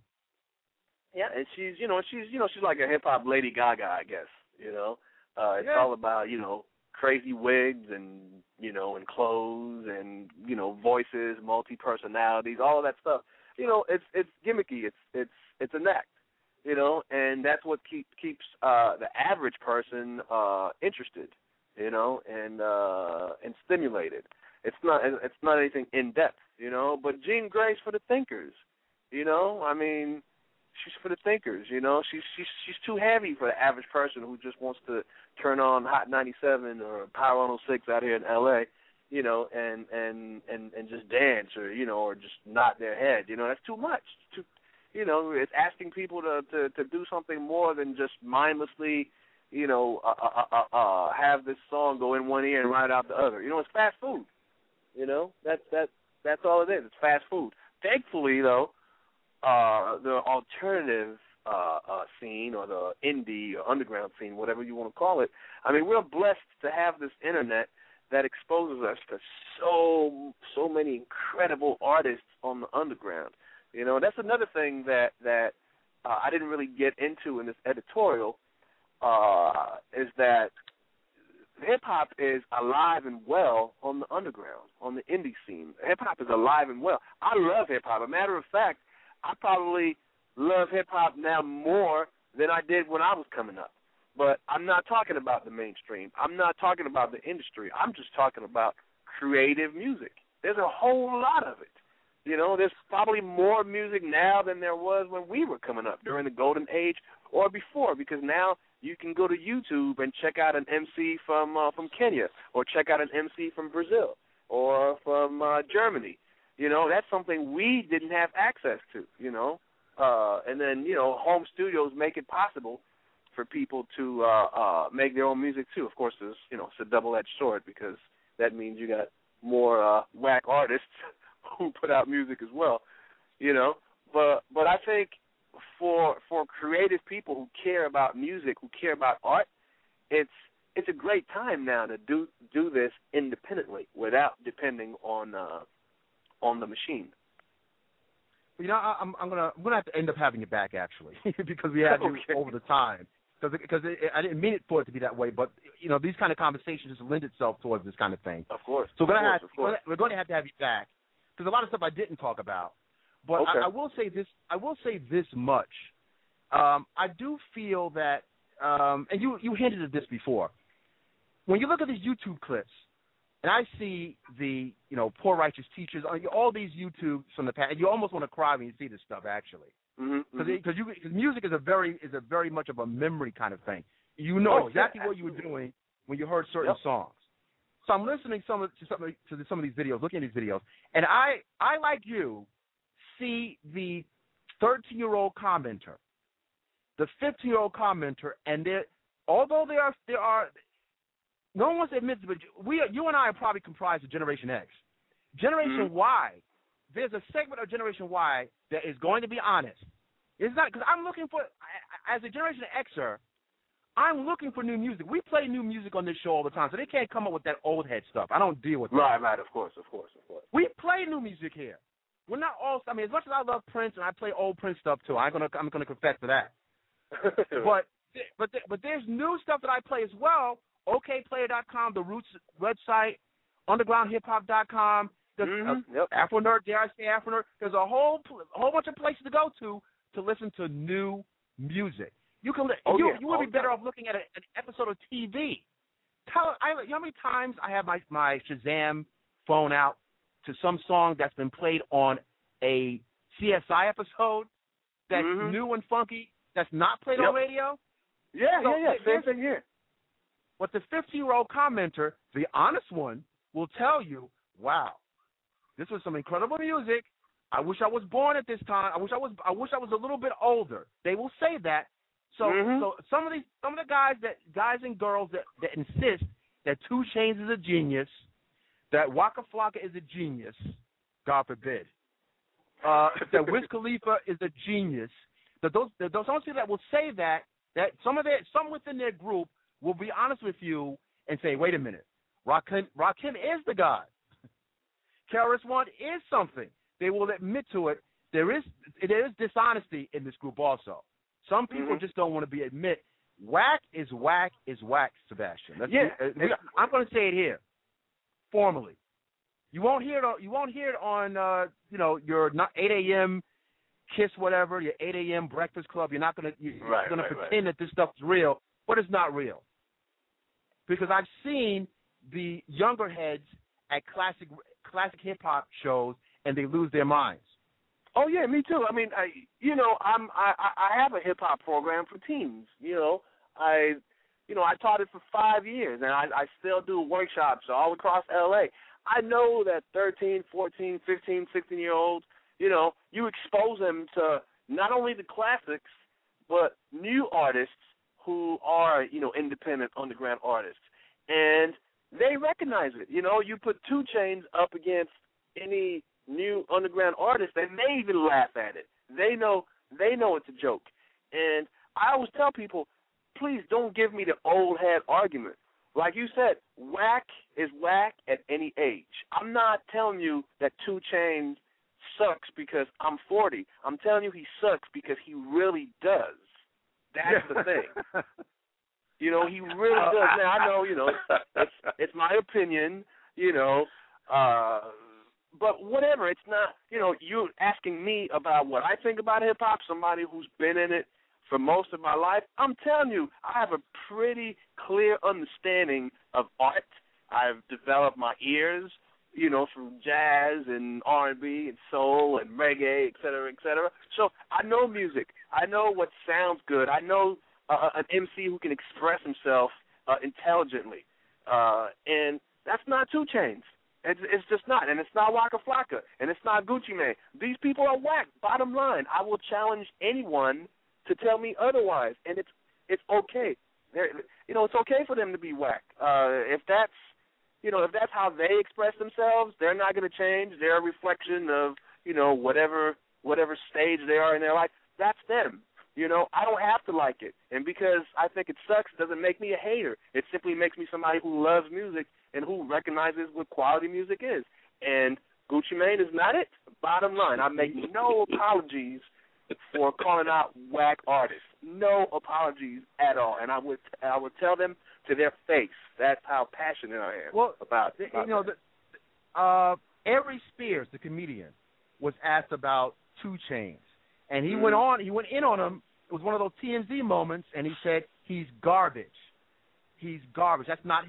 Yeah, and she's, you know, she's, you know, she's like a hip hop Lady Gaga, I guess. You know, uh, it's yeah. all about, you know, crazy wigs and, you know, and clothes and, you know, voices, multi personalities, all of that stuff. You know, it's it's gimmicky. It's it's it's an act. You know, and that's what keep, keeps uh, the average person uh, interested, you know, and uh, and stimulated. It's not it's not anything in depth, you know. But Jean Grey's for the thinkers, you know. I mean, she's for the thinkers, you know. She's she's she's too heavy for the average person who just wants to turn on Hot ninety-seven or Power one oh six out here in L A, you know, and and and and just dance or you know or just nod their head, you know. That's too much. It's too You know, it's asking people to, to, to do something more than just mindlessly, you know, uh, uh, uh, uh, have this song go in one ear and ride out the other. You know, it's fast food. You know, that's that that's all it is. It's fast food. Thankfully, though, uh, the alternative uh, uh, scene or the indie or underground scene, whatever you want to call it, I mean, we're blessed to have this internet that exposes us to so so many incredible artists on the underground. You know, that's another thing that that uh, I didn't really get into in this editorial uh, is that hip-hop is alive and well on the underground, on the indie scene. Hip-hop is alive and well. I love hip-hop. As a matter of fact, I probably love hip-hop now more than I did when I was coming up. But I'm not talking about the mainstream. I'm not talking about the industry. I'm just talking about creative music. There's a whole lot of it. You know, there's probably more music now than there was when we were coming up during the golden age or before, because now you can go to YouTube and check out an M C from uh, from Kenya or check out an M C from Brazil or from uh, Germany. You know, that's something we didn't have access to, you know. Uh, and then, you know, home studios make it possible for people to uh, uh, make their own music, too. Of course, it's, you know, it's a double-edged sword because that means you got more uh, whack artists who put out music as well, you know. But but I think for for creative people who care about music, who care about art, it's it's a great time now to do do this independently without depending on uh, on the machine. You know, I, I'm I'm gonna I'm gonna have to end up having you back actually because we had you okay. over the time. Because because I didn't mean it for it to be that way, but you know these kind of conversations just lend itself towards this kind of thing. Of course. So we're of gonna course, have of course. we're going to have to have you back because a lot of stuff I didn't talk about. But okay. I, I will say this. I will say this much. Um, I do feel that, um, and you you hinted at this before. When you look at these YouTube clips, and I see the, you know, Poor Righteous Teachers, all these YouTubes from the past, and you almost want to cry when you see this stuff, actually. Because mm-hmm. you cause music is a very is a very much of a memory kind of thing. You know oh, exactly yeah, what you were doing when you heard certain yep. songs. So I'm listening some of, to some of, to some of these videos, looking at these videos, and I I like you see the thirteen-year-old commenter, the fifteen-year-old commenter, and there, although there are there are no one wants to admit it, but we you and I are probably comprised of Generation X. Generation mm-hmm. Y, there's a segment of Generation Y that is going to be honest. It's not because I'm looking for as a Generation Xer. I'm looking for new music. We play new music on this show all the time, so they can't come up with that old head stuff. I don't deal with that. Right, right, of course, of course, of course. We play new music here. We're not all. I mean, as much as I love Prince and I play old Prince stuff too, I'm gonna I'm gonna confess to that. but but but there's new stuff that I play as well. O K Player dot com, the Roots website, underground hip hop dot com, the mm-hmm. uh, yep. Afro Nerd, dare I say Afro Nerd. There's a whole a whole bunch of places to go to to listen to new music. You can oh, you yeah. you would oh, be better yeah. off looking at a, an episode of T V. Tell I you know how many times I have my my Shazam phone out to some song that's been played on a C S I episode that's mm-hmm. new and funky that's not played yep. on radio. Yeah, so yeah, yeah. Same thing here. But the fifteen-year-old commenter, the honest one, will tell you, "Wow, this was some incredible music. I wish I was born at this time. I wish I was. I wish I was a little bit older." They will say that. So, mm-hmm. so some of these, some of the guys that guys and girls that, that insist that two Chainz is a genius, that Waka Flocka is a genius, God forbid, uh, that Wiz Khalifa is a genius, that those that those some people that will say that that some of their some within their group will be honest with you and say, wait a minute, Rakim, Rakim is the God. K R S One is something. They will admit to it. There is there is dishonesty in this group also. Some people mm-hmm. just don't want to be admit. Whack is whack is whack, Sebastian. That's, yeah, uh, I'm going to say it here, formally. You won't hear it. On, you won't hear it on uh, you know your eight a.m. Kiss whatever, your eight a.m. Breakfast Club. You're not going to you're right, going right, to pretend right. that this stuff's real, but it's not real. Because I've seen the younger heads at classic classic hip hop shows, and they lose their minds. Oh yeah, me too. I mean, I you know, I'm I I have a hip hop program for teens. You know, I you know I taught it for five years, and I I still do workshops all across L A. I know that thirteen, fourteen, fifteen, sixteen year olds, you know, you expose them to not only the classics, but new artists who are you know independent underground artists, and they recognize it. You know, you put two Chainz up against any new underground artists, and they even laugh at it. They know they know it's a joke. And I always tell people, please don't give me the old head argument. Like you said, whack is whack at any age. I'm not telling you that two Chainz sucks because I'm forty. I'm telling you he sucks because he really does. That's the thing. You know, he really does. Now, I know, you know, it's, it's my opinion, you know, uh, but whatever. It's not, you know, you asking me about what I think about hip-hop, somebody who's been in it for most of my life. I'm telling you, I have a pretty clear understanding of art. I've developed my ears, you know, from jazz and R and B and soul and reggae, et cetera, et cetera. So I know music. I know what sounds good. I know uh, an M C who can express himself uh, intelligently. Uh, and that's not two Chainz. It's, it's just not. And it's not Waka Flocka. And it's not Gucci Mane. These people are whack. Bottom line, I will challenge anyone to tell me otherwise. And it's it's okay. They're, you know, it's okay for them to be whack. Uh, if that's, you know, if that's how they express themselves, they're not going to change. They're a reflection of, you know, whatever whatever stage they are in their life. That's them. You know, I don't have to like it. And because I think it sucks doesn't make me a hater. It simply makes me somebody who loves music and who recognizes what quality music is. And Gucci Mane is not it. Bottom line, I make no apologies for calling out whack artists. No apologies at all. And I would I would tell them to their face. That's how passionate I am well, about it. About you know, the, uh, Ari Spears, the comedian, was asked about two Chainz. And he mm. went on, he went in on him. It was one of those T M Z moments, and he said, he's garbage. He's garbage. That's not hip-hop.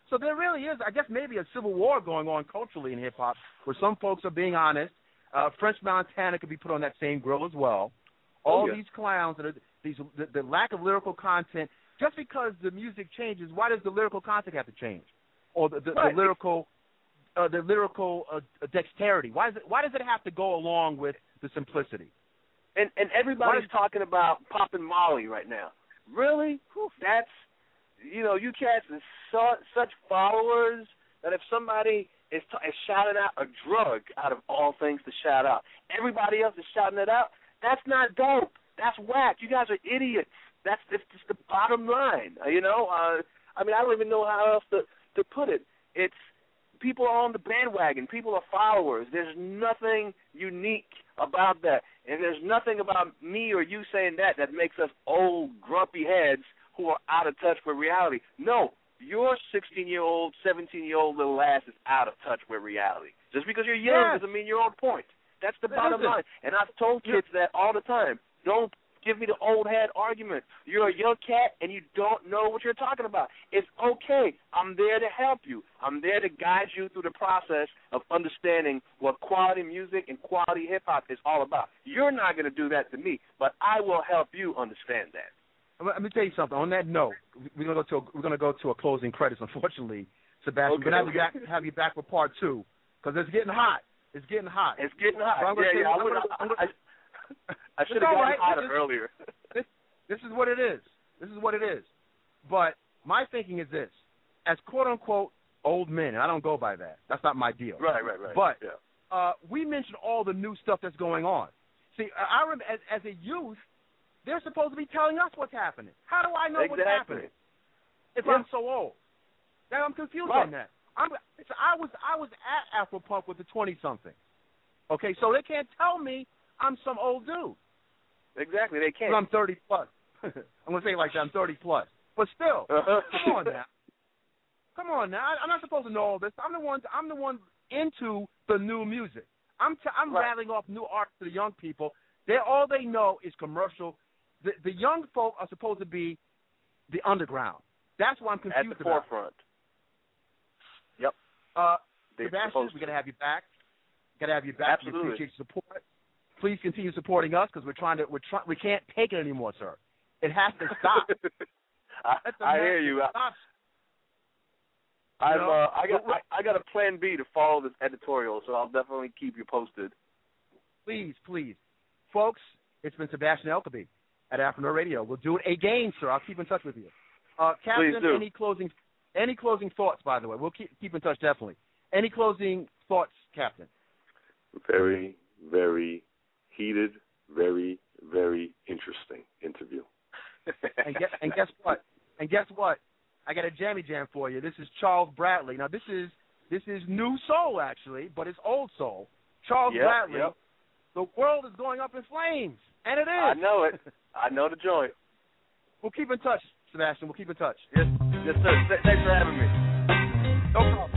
So there really is, I guess, maybe a civil war going on culturally in hip-hop where some folks are being honest. Uh, French Montana could be put on that same grill as well. All oh, yeah. these clowns, that are, these the, the lack of lyrical content, just because the music changes, why does the lyrical content have to change? Or the, the, right. the lyrical uh, the lyrical uh, dexterity? Why, is it, why does it have to go along with the simplicity? And, and everybody's is, talking about popping Molly right now. Really? Whew, that's, you know, you cats are so, such followers that if somebody is, t- is shouting out a drug out of all things to shout out, everybody else is shouting it out, that's not dope. That's whack. You guys are idiots. That's it's just the bottom line, you know? Uh, I mean, I don't even know how else to, to put it. It's people are on the bandwagon. People are followers. There's nothing unique about that. And there's nothing about me or you saying that that makes us old, grumpy heads who are out of touch with reality. No, your sixteen-year-old, seventeen-year-old little ass is out of touch with reality. Just because you're young yes. doesn't mean you're on point. That's the That bottom isn't. line. And I've told kids that all the time. Don't give me the old head argument. You're a young cat and you don't know what you're talking about. It's okay. I'm there to help you. I'm there to guide you through the process of understanding what quality music and quality hip-hop is all about. You're not going to do that to me, but I will help you understand that. Let me tell you something. On that note, we're gonna go to a, we're gonna go to a closing credits. Unfortunately, Sebastian, Okay, we're gonna okay. have you back have you back for part two because it's getting hot. It's getting hot. It's getting hot. So I'm gonna yeah, say, yeah. I'm I, would, gonna, I, I'm gonna, I, I should have all gotten right. hotter This is- earlier. This, this is what it is. This is what it is. But my thinking is this: as quote unquote old men, and I don't go by that. That's not my deal. Right, right, right. But yeah. uh, we mentioned all the new stuff that's going on. See, I remember as, as a youth, they're supposed to be telling us what's happening. How do I know exactly. what's happening if yeah. I'm so old? Now I'm confused right. on that. I'm, it's, I was I was at Afropunk with the twenty-something. Okay, so they can't tell me I'm some old dude. Exactly, they can't. I'm thirty plus. I'm gonna say it like that. I'm thirty plus. But still, Uh-huh. come on now. Come on now. I, I'm not supposed to know all this. I'm the one. I'm the one into the new music. I'm t- I'm right. rattling off new art to the young people. They all they know is commercial. The the young folk are supposed to be the underground. That's why I'm confused At the about. forefront. Yep. Uh, They're Sebastian, supposed we to. gotta have you back. Gotta have you back. Absolutely. We appreciate your support. Please continue supporting us because we're trying to. We're trying. We can't take it anymore, sir. It has to stop. I, I hear you. Stop. I'm, You know, uh, I got but- I, I got a plan B to follow this editorial, so I'll definitely keep you posted. Please, please. Folks, it's been Sebastian Elkaby at Afro Radio. We'll do it again, sir. I'll keep in touch with you. Uh, Captain, Please do. any closing any closing thoughts, by the way? We'll keep keep in touch, definitely. Any closing thoughts, Captain? Very, very heated, very, very interesting interview. and, guess, and guess what? And guess what? I got a jammy jam for you. This is Charles Bradley. Now, this is this is new soul, actually, but it's old soul. Charles Yep, Bradley. yep. The world is going up in flames, and it is. I know it. I know the joint. We'll keep in touch, Sebastian. We'll keep in touch. Yes, yes, sir. Th- Thanks for having me. No problem.